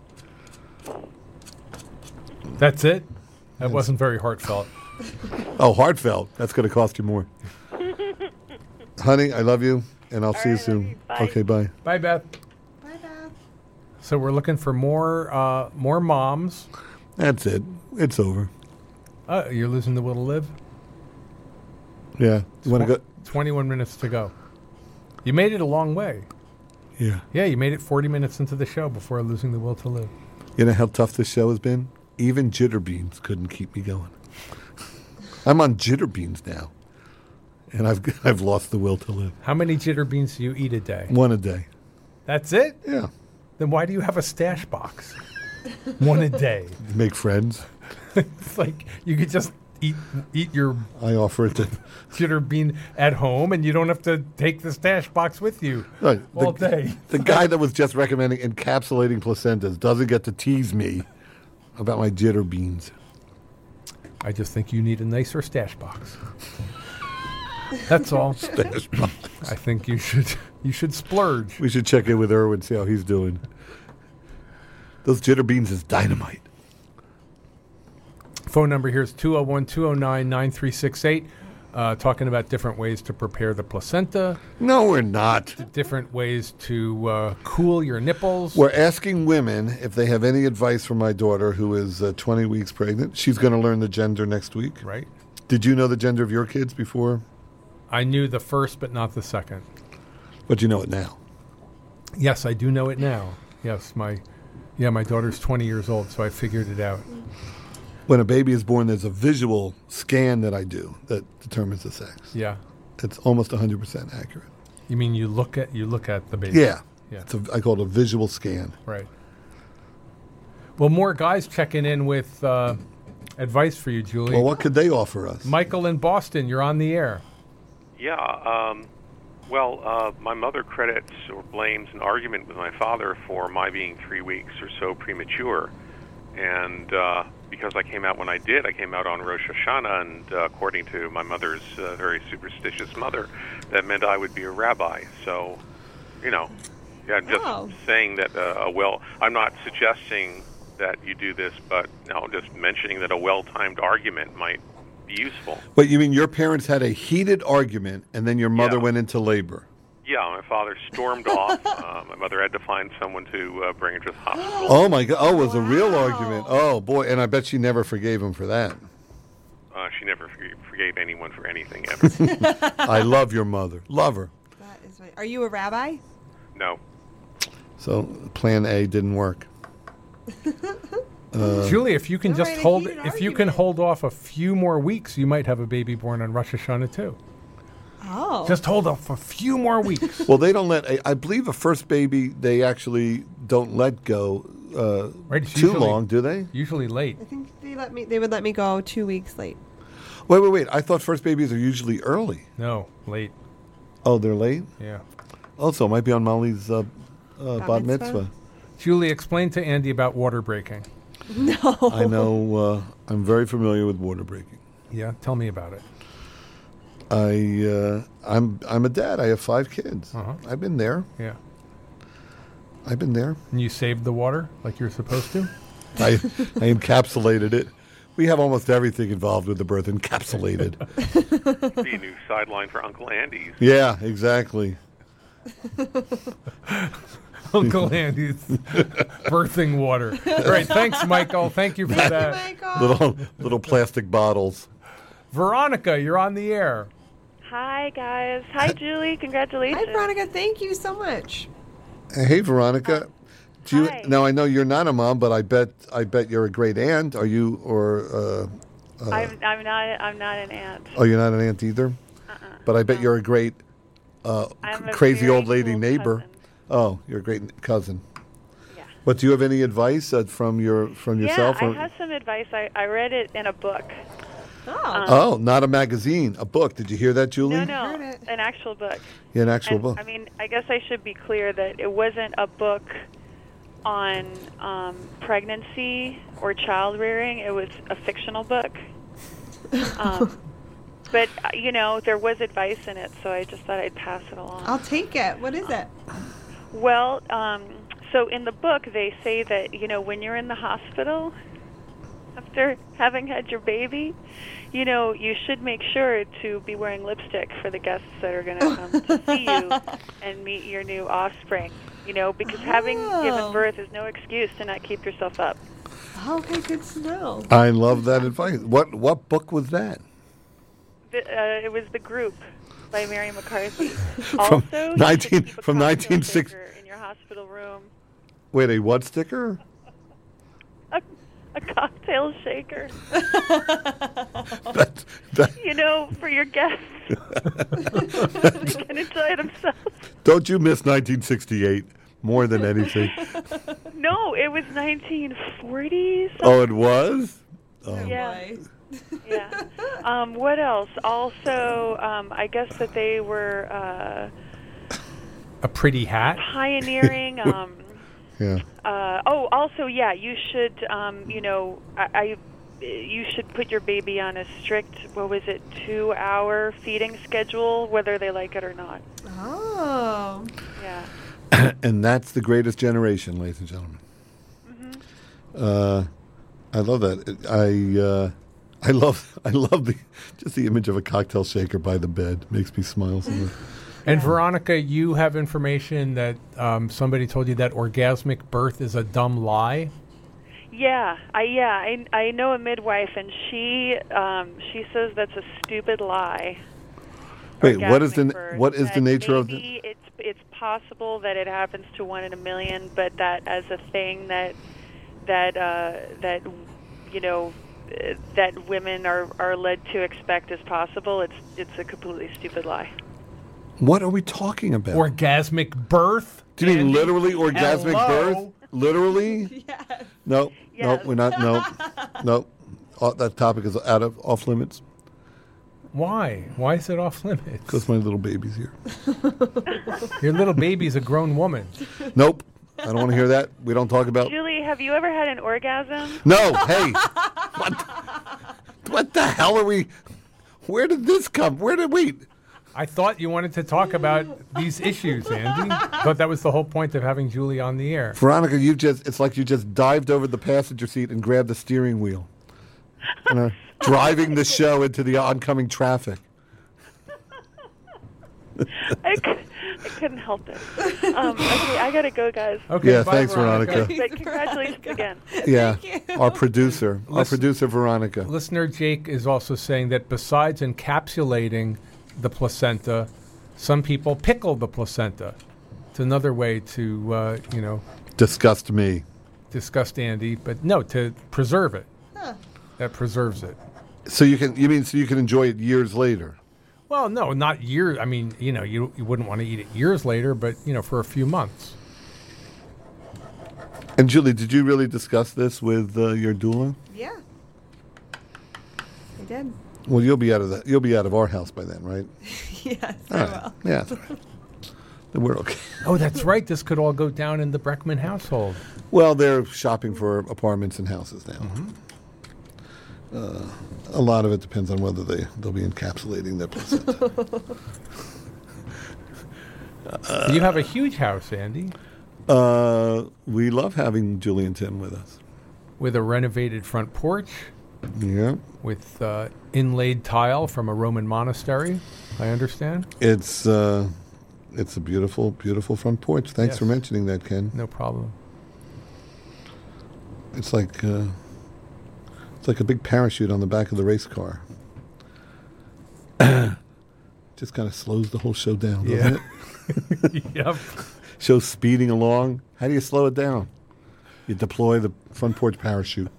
That's it? That wasn't very heartfelt. Oh, heartfelt. That's going to cost you more. Honey, I love you, and I'll see you soon. Okay, bye. Bye, Beth. Bye, Beth. So we're looking for more uh, more moms. That's it. It's over. Uh, you're losing the will to live? Yeah. You want to go? twenty-one minutes to go. You made it a long way. Yeah. Yeah, you made it forty minutes into the show before losing the will to live. You know how tough this show has been? Even Jitterbeans couldn't keep me going. I'm on Jitterbeans now, and I've I've lost the will to live. How many jitter beans do you eat a day? One a day. That's it? Yeah. Then why do you have a stash box? One a day. Make friends. It's like you could just eat eat your I offer it to. jitter bean at home, and you don't have to take the stash box with you Right, all the, day. The guy that was just recommending encapsulating placentas doesn't get to tease me about my jitter beans. I just think you need a nicer stash box. That's all. Stash box. I think you should you should splurge. We should check in with Erwin, see how he's doing. Those jitter beans is dynamite. Phone number here is two oh one, two oh nine, nine three six eight. uh, talking about different ways to prepare the placenta, No, we're not. different ways to uh, cool your nipples. We're asking women if they have any advice for my daughter who is uh, twenty weeks pregnant. She's going to learn the gender next week. Right. Did you know the gender of your kids before? I knew the first, but not the second. But you know it now. Yes, I do know it now. Yes, my, yeah, my daughter's twenty years old, so I figured it out. When a baby is born, there's a visual scan that I do that determines the sex. Yeah. It's almost one hundred percent accurate. You mean you look at you look at the baby? Yeah. Yeah. It's a, I call it a visual scan. Right. Well, more guys checking in with uh, advice for you, Julie. Well, what could they offer us? Michael in Boston, you're on the air. Yeah, um, well, uh, my mother credits or blames an argument with my father for my being three weeks or so premature. And uh, because I came out when I did, I came out on Rosh Hashanah, and uh, according to my mother's uh, very superstitious mother, that meant I would be a rabbi. So, you know, yeah, I'm just Oh. saying that uh, a well, I'm not suggesting that you do this, but no, just mentioning that a well-timed argument might be useful. But you mean your parents had a heated argument and then your mother Yeah. went into labor? Yeah, my father stormed off. Uh, my mother had to find someone to uh, bring her to the hospital. Oh, my God. Oh, it was a real Wow. argument. Oh, boy. And I bet she never forgave him for that. Uh, she never forg- forgave anyone for anything ever. I love your mother. Love her. That is funny. Are you a rabbi? No. So plan A didn't work. Uh, Julie, if you can All just right, a hold, heated if you can argument. hold off a few more weeks, you might have a baby born on Rosh Hashanah too. Oh. Just hold off a few more weeks. Well, they don't let, I, I believe a first baby, they actually don't let go uh, Right, it's too usually- long, do they? Usually late. I think they let me. They would let me go two weeks late. Wait, wait, wait. I thought first babies are usually early. No, late. Oh, they're late? Yeah. Also, it might be on Molly's uh, uh, Bat bat mitzvah? mitzvah. Julie, explain to Andy about water breaking. No. I know, uh, I'm very familiar with water breaking. Yeah, tell me about it. I, uh, I'm, I'm a dad. I have five kids. Uh-huh. I've been there. Yeah. I've been there. And you saved the water like you're supposed to? I, I encapsulated it. We have almost everything involved with the birth encapsulated. Be a new sideline for Uncle Andy's. Yeah, exactly. Uncle Andy's birthing water. All right, thanks, Michael. Thank you for that. Michael. Little little plastic bottles. Veronica, you're on the air. Hi, guys. Hi, Julie. Congratulations. Hi, Veronica. Thank you so much. Hey, Veronica. Do you, Hi. now I know you're not a mom, but I bet I bet you're a great aunt. Are you or uh, uh, I'm, I'm not. I'm not an aunt. oh, you're not an aunt either? Uh-uh. But I bet No. you're a great uh, I'm a crazy very old lady cool neighbor. cousin. Oh, you're a great cousin. Yeah. But do you have any advice uh, from your from yourself? Yeah, I or- have some advice. I, I read it in a book. Oh. Um, oh, not a magazine, a book. Did you hear that, Julie? No, no, Heard it. an actual book. Yeah, an actual And, book. I mean, I guess I should be clear that it wasn't a book on um, pregnancy or child rearing. It was a fictional book. Um, but, uh, you know, there was advice in it, so I just thought I'd pass it along. I'll take it. What is it? Well, um, so in the book, they say that, you know, when you're in the hospital after having had your baby, you know, you should make sure to be wearing lipstick for the guests that are going to come to see you and meet your new offspring, you know, because having Oh. given birth is no excuse to not keep yourself up. Okay, good to know. I love that advice. What what book was that? The, uh, it was The Group by Mary McCarthy. From Also, you should 19 keep a from cocktail nineteen sixty shaker in your hospital room. Wait, a what sticker? A, a cocktail shaker. that, that, You know, for your guests. They can enjoy themselves. don't you miss nineteen sixty-eight more than anything? No, it was nineteen forties. Oh, it was? Oh. Yeah. Yeah. Um, what else? Also, um, I guess that they were uh, A pretty hat. pioneering. Um, Yeah. uh, oh, also, yeah, you should, um, you know, I, I, you should put your baby on a strict, what was it, two-hour feeding schedule, whether they like it or not. Oh. Yeah. And that's the greatest generation, ladies and gentlemen. Mm-hmm. Uh, I love that. I uh, I love, I love the just the image of a cocktail shaker by the bed makes me smile so much. And Veronica, you have information that um, somebody told you that orgasmic birth is a dumb lie. Yeah, I yeah, I I know a midwife, and she um, she says that's a stupid lie. Wait, what is the Orgasmic birth, what is the that nature of the? maybe it's it's possible that it happens to one in a million, but that as a thing that that uh, that you know uh, that women are, are led to expect is possible, it's it's a completely stupid lie. What are we talking about? Orgasmic birth? Do you mean Andy? literally orgasmic Hello? birth? Literally? Yes. No, Yes. no, we're not. No, no. Uh, that topic is out of off limits Why? Why is it off limits? because my little baby's here. Your little baby's a grown woman. Nope, I don't want to hear that. We don't talk about. Julie, have you ever had an orgasm? No, hey, what? What the hell are we? Where did this come? Where did we? I thought you wanted to talk about these issues, Andy. Thought that was the whole point of having Julie on the air. Veronica, you just, it's like you just dived over the passenger seat and grabbed the steering wheel. You know, driving the show into the oncoming traffic. I, c- I couldn't help it. Um, okay, I gotta go, guys. Okay, Yeah, bye, thanks, Veronica. But congratulations again. Yeah, Thank you. our producer, our Listen- producer, Veronica. Listener Jake is also saying that besides encapsulating the placenta, some people pickle the placenta. It's another way to, uh, you know, Disgust me. disgust Andy, but no, to preserve it. Huh. That preserves it. So you can, you mean, so you can enjoy it years later? Well, no, not years. I mean, you know, you you wouldn't want to eat it years later, but you know, for a few months. And Julie, did you really discuss this with uh, your doula? Yeah. I did. Well, you'll be out of that. You'll be out of our house by then, right? Yes, All I right. will. Yeah, that's all right. Then we're okay. Oh, that's right. This could all go down in the Breckman household. Well, they're shopping for apartments and houses now. Uh, a lot of it depends on whether they they'll be encapsulating their placenta. You have a huge house, Andy, uh, we love having Julie and Tim with us. with a renovated front porch, Yeah, with uh, inlaid tile from a Roman monastery. I understand. it's uh, it's a beautiful, beautiful front porch. Thanks Yes. for mentioning that, Ken. No problem. It's like uh, it's like a big parachute on the back of the race car. Just kind of slows the whole show down, doesn't it? Yep. Show's speeding along. How do you slow it down? You deploy the front porch parachute.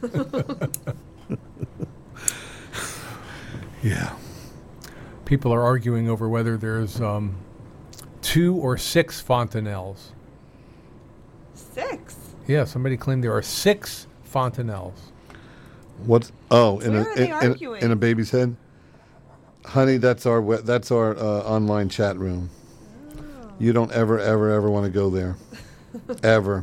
Yeah. People are arguing over whether there's um, two or six fontanelles. Six. Yeah, somebody claimed there are six fontanelles. What's oh in Where a are they in, in, arguing? in a baby's head? Honey, that's our we- that's our uh, online chat room. Oh. You don't ever ever ever want to go there. Ever.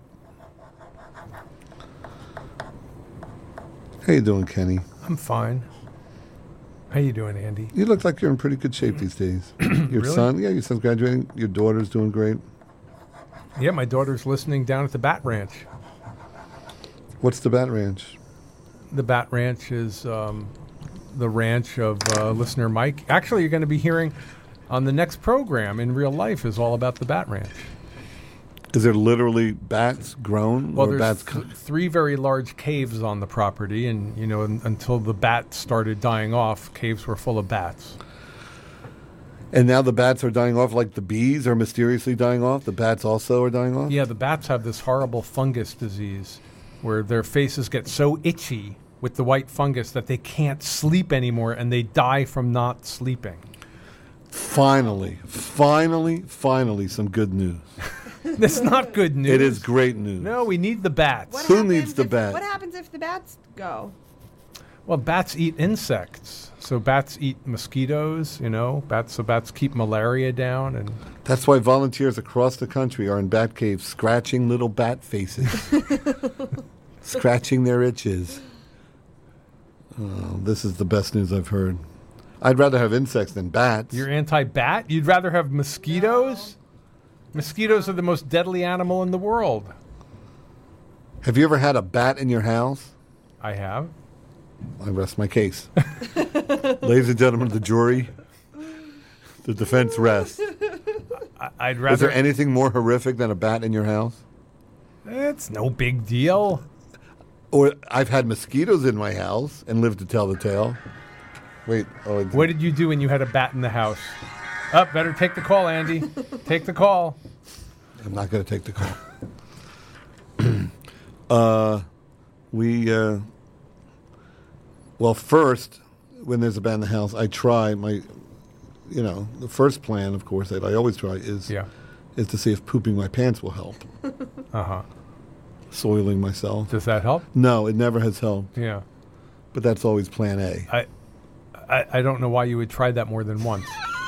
How you doing, Kenny? I'm fine. How you doing, Andy? You look like you're in pretty good shape these days. Your Really? son, yeah, your son's graduating. Your daughter's doing great. Yeah, my daughter's listening down at the Bat Ranch. What's the Bat Ranch? The Bat Ranch is um, the ranch of uh, listener Mike. Actually, you're going to be hearing on the next program in real life is all about the Bat Ranch. Is there literally bats grown Well, or there's bats? th- three very large caves on the property, and you know, un- until the bats started dying off, caves were full of bats. And now the bats are dying off, like the bees are mysteriously dying off. The bats also are dying off. Yeah, the bats have this horrible fungus disease where their faces get so itchy with the white fungus that they can't sleep anymore, and they die from not sleeping. Finally, finally, finally, some good news. That's not good news. It is great news. No, we need the bats. What Who happens needs the if- bat? What happens if the bats go? Well, bats eat insects. So bats eat mosquitoes, you know. Bats so bats keep malaria down, and That's why volunteers across the country are in bat caves scratching little bat faces, scratching their itches. Oh, this is the best news I've heard. I'd rather have insects than bats. you're anti-bat. You'd rather have mosquitoes. Mosquitoes are the most deadly animal in the world. Have you ever had a bat in your house? I have. I rest my case. Ladies and gentlemen of the jury, the defense rests. I, I'd rather. Is there anything more horrific than a bat in your house? It's no big deal. Or I've had mosquitoes in my house and lived to tell the tale. Wait. Oh, it's- What did you do when you had a bat in the house? Up, better take the call, Andy. Take the call. I'm not going to take the call. uh, we, uh, well, first, when there's a bat in the house, I try my, you know, the first plan, of course, that I always try is, Yeah. is to see if pooping my pants will help. Uh huh. Soiling myself. Does that help? No, it never has helped. Yeah. But that's always plan A. I, I, I don't know why you would try that more than once.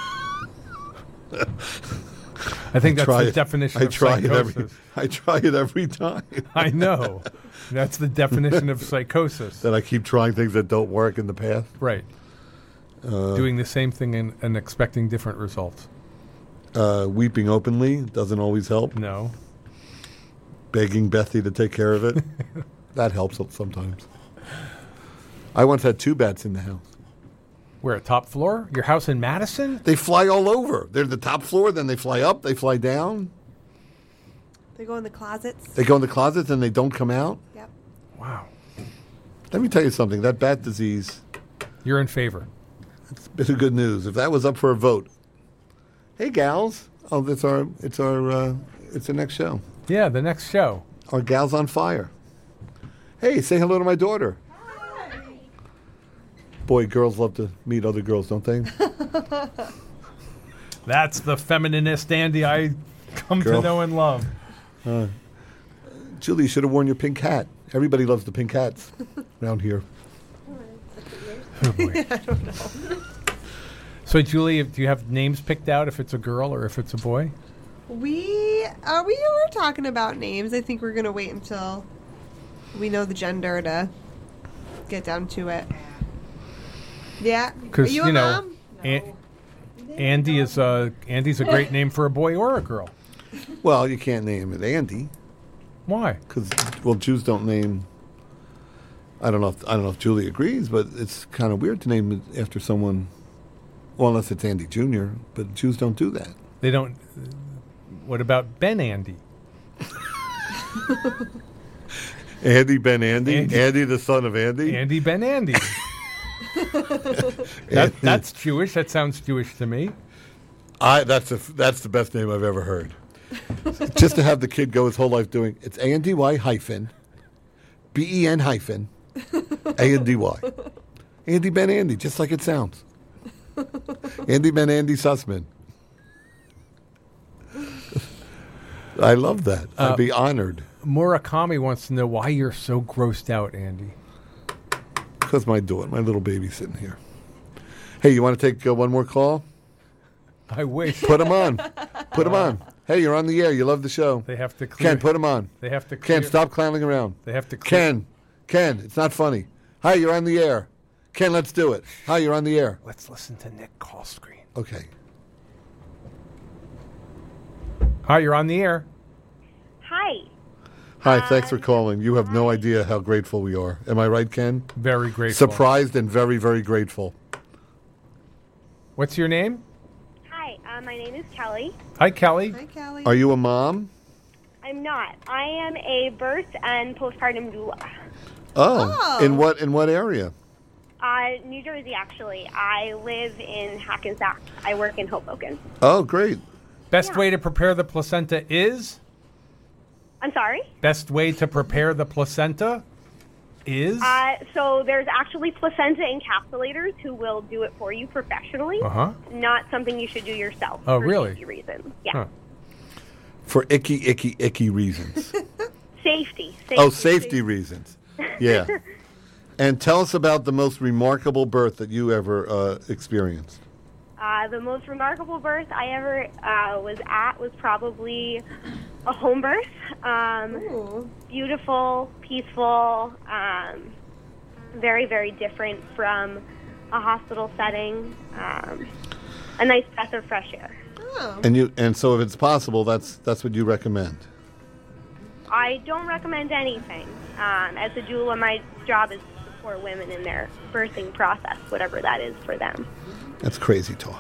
I think that's try the it. definition I of try psychosis. it every. I try it every time. I know. That's the definition of psychosis. That I keep trying things that don't work in the past. Right. Uh, Doing the same thing and, and expecting different results. Uh, weeping openly doesn't always help. No. Begging Bethy to take care of it. That helps sometimes. I once had two bats in the house. Where, top floor? Your house in Madison? They fly all over. They're the top floor, then they fly up, they fly down. They go in the closets. They go in the closets and they don't come out. Yep. Wow. Let me tell you something. That bat disease. You're in favor. It's a bit of good news. If that was up for a vote. Hey, gals. Oh, that's our, it's our, uh, it's the next show. Yeah, the next show. Our Gals on Fire. Hey, say hello to my daughter. Hi. Boy, girls love to meet other girls, don't they? That's the feminist Andy I come Girl. to know and love. Uh, Julie, you should have worn your pink hat. Everybody loves the pink hats around here. Oh, boy. I don't know. So, Julie, do you have names picked out if it's a girl or if it's a boy? We uh, we were talking about names. I think we're gonna wait until we know the gender to get down to it. Yeah. Are Because, you, you, a know, mom? An- Andy is a, Andy's a great name for a boy or a girl. Well, you can't name it Andy. Why? Because, well, Jews don't name. I don't know. If, I don't know if Julie agrees, but it's kind of weird to name it after someone. Well, unless it's Andy Junior, but Jews don't do that. They don't. What about Ben Andy? Andy Ben Andy? Andy. Andy the son of Andy? Andy Ben Andy. that, that's Jewish. That sounds Jewish to me. I that's a, that's the best name I've ever heard. Just to have the kid go his whole life doing it's A N D Y hyphen B E N hyphen A N D Y. Andy Ben Andy, just like it sounds. Andy Ben Andy Sussman. I love that. Uh, I'd be honored. Murakami wants to know why you're so grossed out, Andy. Because my daughter, my little baby's sitting here. Hey, you want to take uh, one more call? I wish. Put him on. Put him on. Hey, you're on the air. You love the show. They have to clear. Ken, put him on. They have to clear. Ken, stop clowning around. They have to clear. Ken, Ken, it's not funny. Hi, you're on the air. Ken, let's do it. Hi, you're on the air. Let's listen to Nick call screen. Okay. Hi, you're on the air. Hi. Hi, thanks for calling. You have no idea how grateful we are. Am I right, Ken? Very grateful. Surprised and very, very grateful. What's your name? Hi, uh, my name is Kelly. Hi, Kelly. Hi, Kelly. Are you a mom? I'm not. I am a birth and postpartum doula. Oh. Oh. In what in what area? Uh, New Jersey, actually. I live in Hackensack. I work in Hoboken. Oh, great. Best Yeah. way to prepare the placenta is? I'm sorry? Best way to prepare the placenta is? Uh, so there's actually placenta encapsulators who will do it for you professionally. Uh-huh. Not something you should do yourself. Oh, for really? safety reasons. Yeah. Huh. For icky, icky, icky reasons. Safety. safety. Oh, safety reasons. Yeah. And tell us about the most remarkable birth that you ever uh, experienced. Uh, the most remarkable birth I ever uh, was at was probably a home birth. Um, Ooh. beautiful, peaceful, um, very, very different from a hospital setting. Um, a nice breath of fresh air. Oh. And you and so if it's possible, that's that's what you recommend. I don't recommend anything. Um, as a doula, my job is to for women in their birthing process, whatever that is for them. That's crazy talk.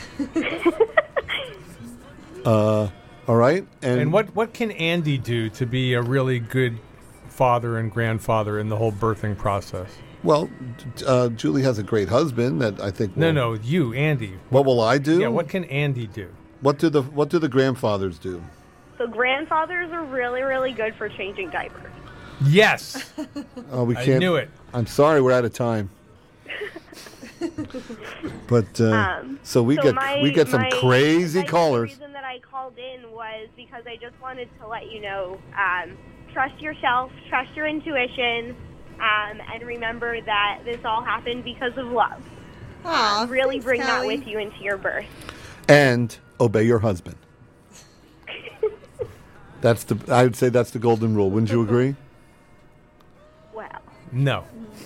uh, all right. And, And what, what can Andy do to be a really good father and grandfather in the whole birthing process? Well, uh, Julie has a great husband that I think. No, will- no, you, Andy. What will I do? Yeah, what can Andy do? What do the What do the grandfathers do? So grandfathers are really, really good for changing diapers. Yes. Oh, we I can't. knew it. I'm sorry, we're out of time. But uh, Um, so we so get my- we get some my- crazy my callers. The reason that I called in was because I just wanted to let you know, um, trust yourself, trust your intuition, um, and remember that this all happened because of love. Aw, Uh, really thanks, bring Kelly. that with you into your birth. And obey your husband. That's the. I would say that's the golden rule. Wouldn't you agree? Well, No.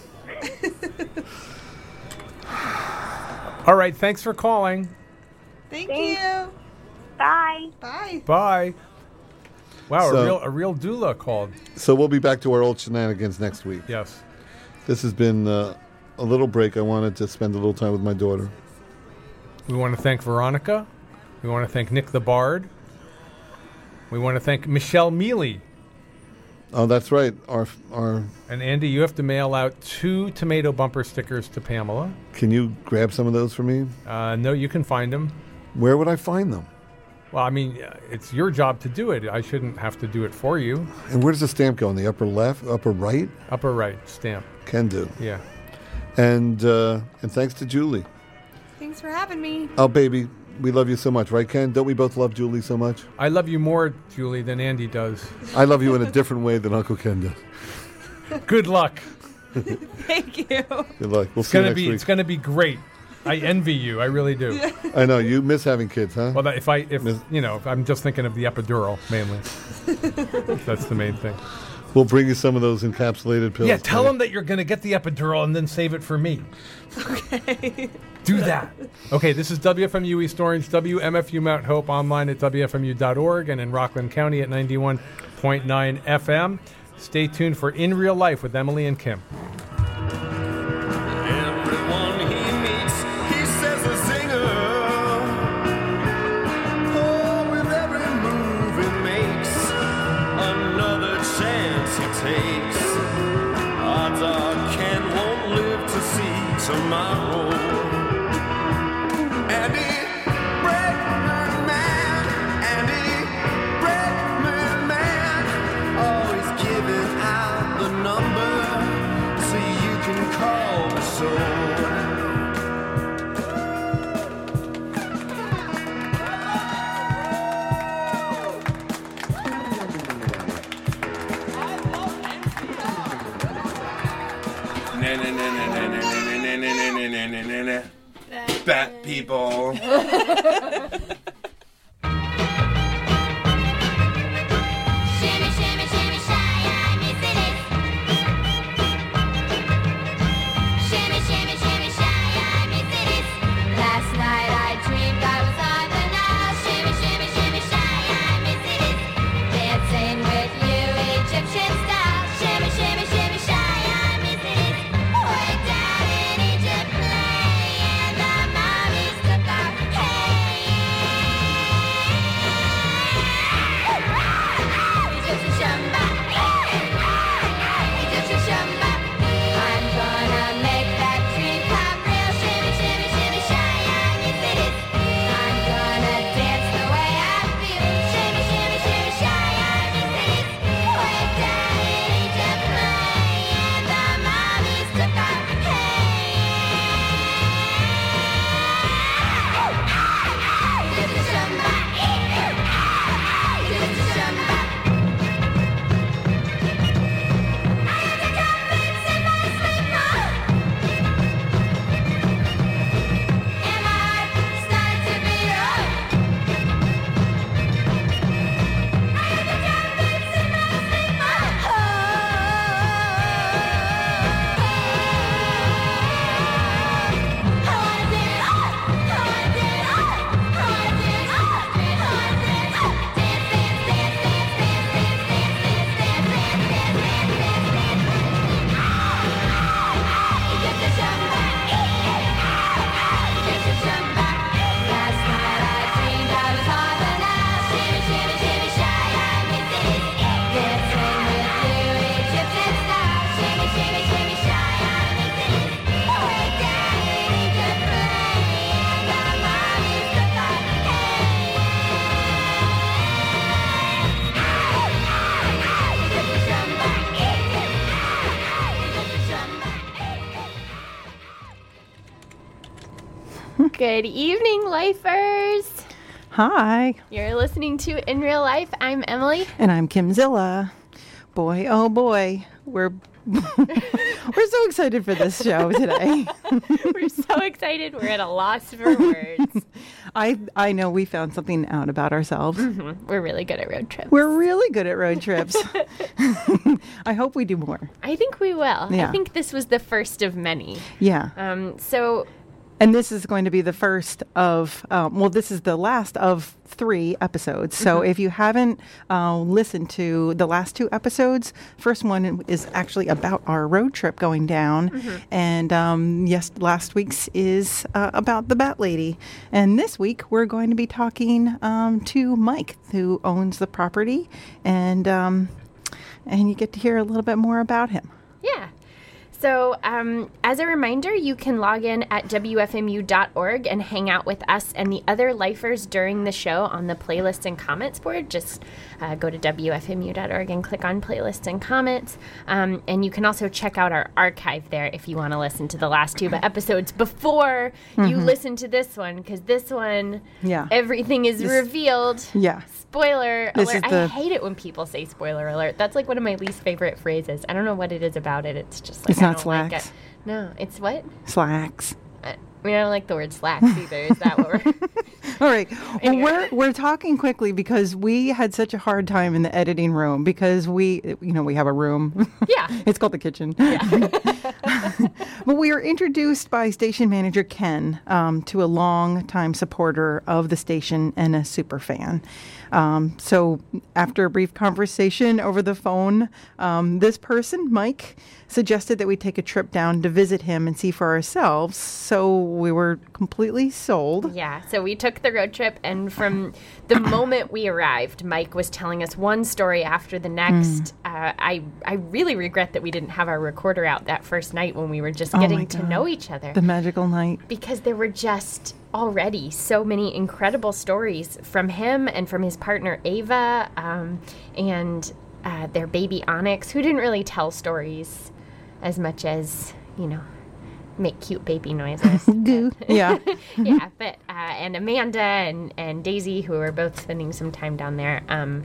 All right, thanks for calling. Thank Thanks. you. bye. Bye. Bye. Wow, So- a real a real doula called. So we'll be back to our old shenanigans next week. Yes. This has been uh, a little break. I wanted to spend a little time with my daughter. We want to thank Veronica. We want to thank Nick the Bard. We want to thank Michelle Mealy. Oh, that's right. Our our. And Andy, you have to mail out two tomato bumper stickers to Pamela. Can you grab some of those for me? Uh, no, you can find them. Where would I find them? Well, I mean, uh, it's your job to do it. I shouldn't have to do it for you. And where does the stamp go? In the upper left, upper right? Upper right stamp. Can do. Yeah. And uh, and thanks to Julie. Thanks for having me. Oh, baby, we love you so much, right, Ken? Don't we both love Julie so much? I love you more, Julie, than Andy does. I love you in a different way than Uncle Ken does. Good luck. Thank you. Good luck. We'll It's see you gonna next be week. it's gonna be great. I envy you. I really do. I know you miss having kids, huh? Well, that- if I if you know, if I'm just thinking of the epidural mainly. That's the main thing. We'll bring you some of those encapsulated pills. Yeah, tell right? them that you're going to get the epidural and then save it for me. Okay. Do that. Okay, this is W F M U East Orange, W M F U Mount Hope, online at W F M U dot org and in Rockland County at ninety-one point nine F M. Stay tuned for In Real Life with Emily and Kim. Everyone he meets, he says a zinger. Oh, with every move he makes, another chance he takes. Odds are Ken won't live to see tomorrow. Andy Bregman man, Andy Bregman man, always giving out the number so you can call the soul. Na na na na na na na na na na na na na. Bat people. Shimmy, shimmy, shimmy, shy, I miss it. Shimmy, shimmy, shimmy, shy, I miss it. Last night I dreamed I was on the Nile. Shimmy, shimmy, shimmy, shy, I miss it. Dancing with you, Egyptian style. Shimmy, shimmy, shimmy, shy, I miss it. Way down in Egypt, playing the mommies took our hey. Good evening, lifers. Hi. You're listening to In Real Life. I'm Emily. And I'm Kimzilla. Boy, oh boy, we're we're so excited for this show today. We're so excited. We're at a loss for words. I I know we found something out about ourselves. Mm-hmm. We're really good at road trips. We're really good at road trips. I hope we do more. I think we will. Yeah. I think this was the first of many. Yeah. Um. So. And this is going to be the first of, um, well, this is the last of three episodes. So Mm-hmm. if you haven't uh, listened to the last two episodes, first one is actually about our road trip going down. Mm-hmm. And um, yes, last week's is uh, about the Bat Lady. And this week we're going to be talking um, to Mike, who owns the property. And, um, and you get to hear a little bit more about him. Yeah. So, um, as a reminder, you can log in at W F M U dot org and hang out with us and the other lifers during the show on the playlists and comments board. Just uh, go to W F M U dot org and click on playlists and comments. Um, and you can also check out our archive there if you want to listen to the last two episodes before you Mhm. listen to this one, because this one, Yeah. everything is This- revealed. Yeah. Spoiler This alert. is I the- hate it when people say spoiler alert. That's like one of my least favorite phrases. I don't know what it is about it. It's just like It's I not don't like slacks. it. No, it's what? Slacks. I mean, I don't like the word slacks either. Is that what we're... All right. Well, we're we're talking quickly because we had such a hard time in the editing room because we, you know, we have a room. Yeah. It's called the kitchen. But we were introduced by station manager Ken um, to a long-time supporter of the station and a super fan. Um, so after a brief conversation over the phone, um, this person, Mike, suggested that we take a trip down to visit him and see for ourselves. So we were completely sold. Yeah, so we took the road trip, and from the moment we arrived, Mike was telling us one story after the next. Uh, I I really regret that we didn't have our recorder out that first night when we were just Oh my getting to God. know each other. The magical night. Because there were just already so many incredible stories from him and from his partner Ava, um, and uh, their baby Onyx, who didn't really tell stories as much as, you know, make cute baby noises. Goo. Yeah. Yeah, but uh, and Amanda and, and Daisy, who were both spending some time down there. Um,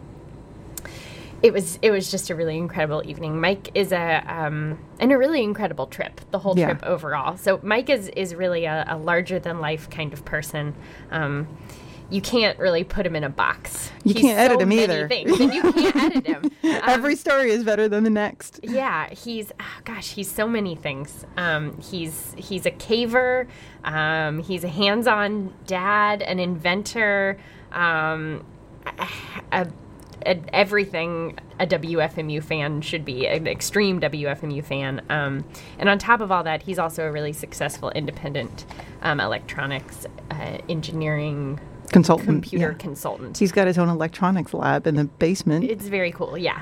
it was it was just a really incredible evening. Mike is a um, and a really incredible trip, the whole Yeah. trip overall. So Mike is is really a, a larger than life kind of person. Um, you can't really put him in a box. You He's can't edit so him many either. things, and you can't edit him. Um, Every story is better than the next. yeah, he's oh gosh, he's so many things. Um, he's he's a caver. Um, he's a hands-on dad, an inventor, um, a, a, everything a W F M U fan should be, an extreme W F M U fan. Um, and on top of all that, he's also a really successful independent um, electronics uh, engineering Consultant. computer yeah. consultant. He's got his own electronics lab in the basement. It's very cool. Yeah.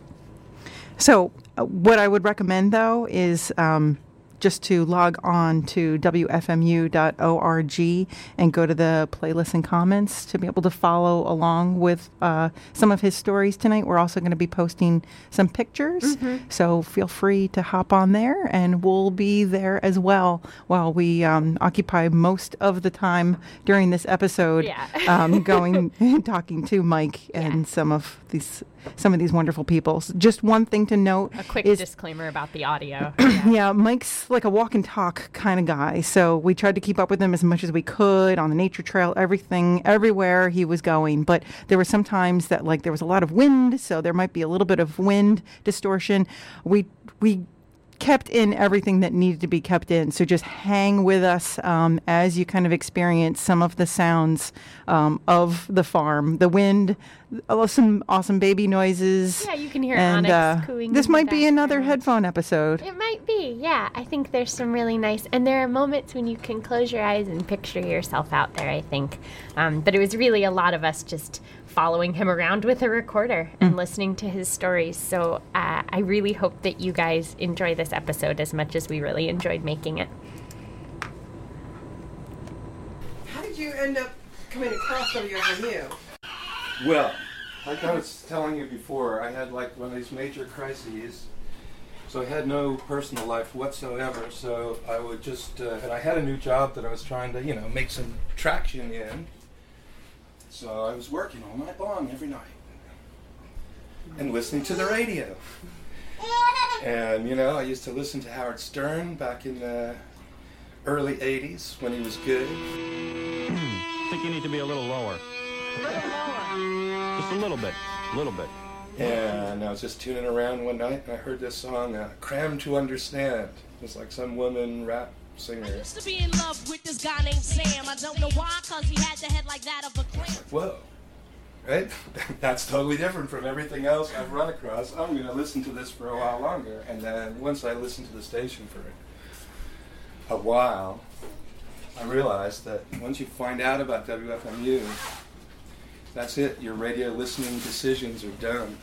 So, uh, what I would recommend, though, is um, just to log on to W F M U dot org and go to the playlists and comments to be able to follow along with uh, some of his stories tonight. We're also going to be posting some pictures, Mhm. so feel free to hop on there, and we'll be there as well while we um, occupy most of the time during this episode Yeah. um, going and talking to Mike and some of these some of these wonderful people. S- Just one thing to note A quick is disclaimer about the audio. yeah, Mike's like a walk and talk kind of guy. So we tried to keep up with him as much as we could on the nature trail, everything, everywhere he was going. But there were some times that like there was a lot of wind, so there might be a little bit of wind distortion. We we kept in everything that needed to be kept in. So just hang with us um, as you kind of experience some of the sounds um, of the farm, the wind, uh, some awesome baby noises. Yeah, you can hear and, Onyx uh, cooing This in the might be another headphone episode. It might be, yeah. I think there's some really nice, and there are moments when you can close your eyes and picture yourself out there, I think. Um, but it was really a lot of us just following him around with a recorder and Mm. listening to his stories. So uh, I really hope that you guys enjoy this episode as much as we really enjoyed making it. How did you end up coming across W F M U? Well, like I was telling you before, I had like one of these major crises. So I had no personal life whatsoever. So I would just, uh, and I had a new job that I was trying to, you know, make some traction in. So I was working all night long every night and listening to the radio. And, you know, I used to listen to Howard Stern back in the early eighties when he was good. I think you need to be a little lower. Just a little bit, a little bit. And I was just tuning around one night and I heard this song, uh, Cram to Understand. It was like some woman rap singer. I used to be in love with this guy named Sam. I don't know why, cause he had the head like that of a clam. Whoa. Right? That's totally different from everything else I've run across. I'm going to listen to this for a while longer. And then once I listened to the station for a while, I realized that once you find out about W F M U, that's it. Your radio listening decisions are done.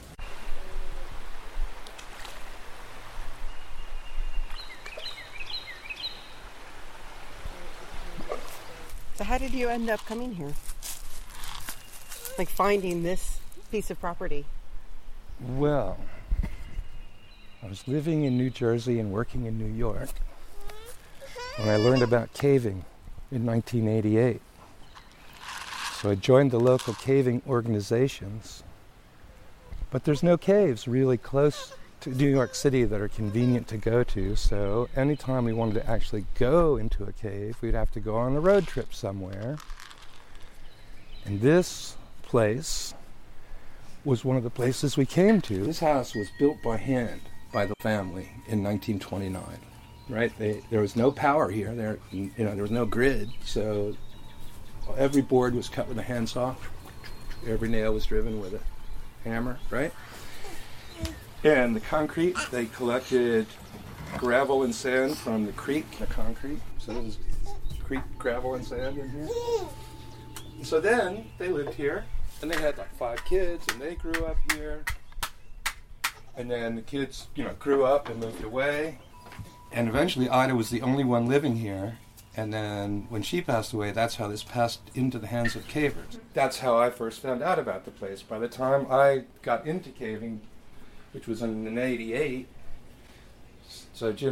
So how did you end up coming here? Like finding this piece of property? Well, I was living in New Jersey and working in New York when I learned about caving in nineteen eighty-eight. So I joined the local caving organizations, but there's no caves really close to New York City that are convenient to go to, so anytime we wanted to actually go into a cave, we'd have to go on a road trip somewhere. And this place was one of the places we came to. This house was built by hand by the family in nineteen twenty-nine, right? They, there was no power here. There, you know, there was no grid, so every board was cut with a handsaw. Every nail was driven with a hammer, right? And the concrete, they collected gravel and sand from the creek, the concrete. So there was creek gravel and sand in here. So then they lived here, and they had like five kids, and they grew up here. And then the kids, you know, grew up and moved away. And eventually Ida was the only one living here. And then when she passed away, that's how this passed into the hands of cavers. That's how I first found out about the place. By the time I got into caving, which was in eighty-eight, so Jim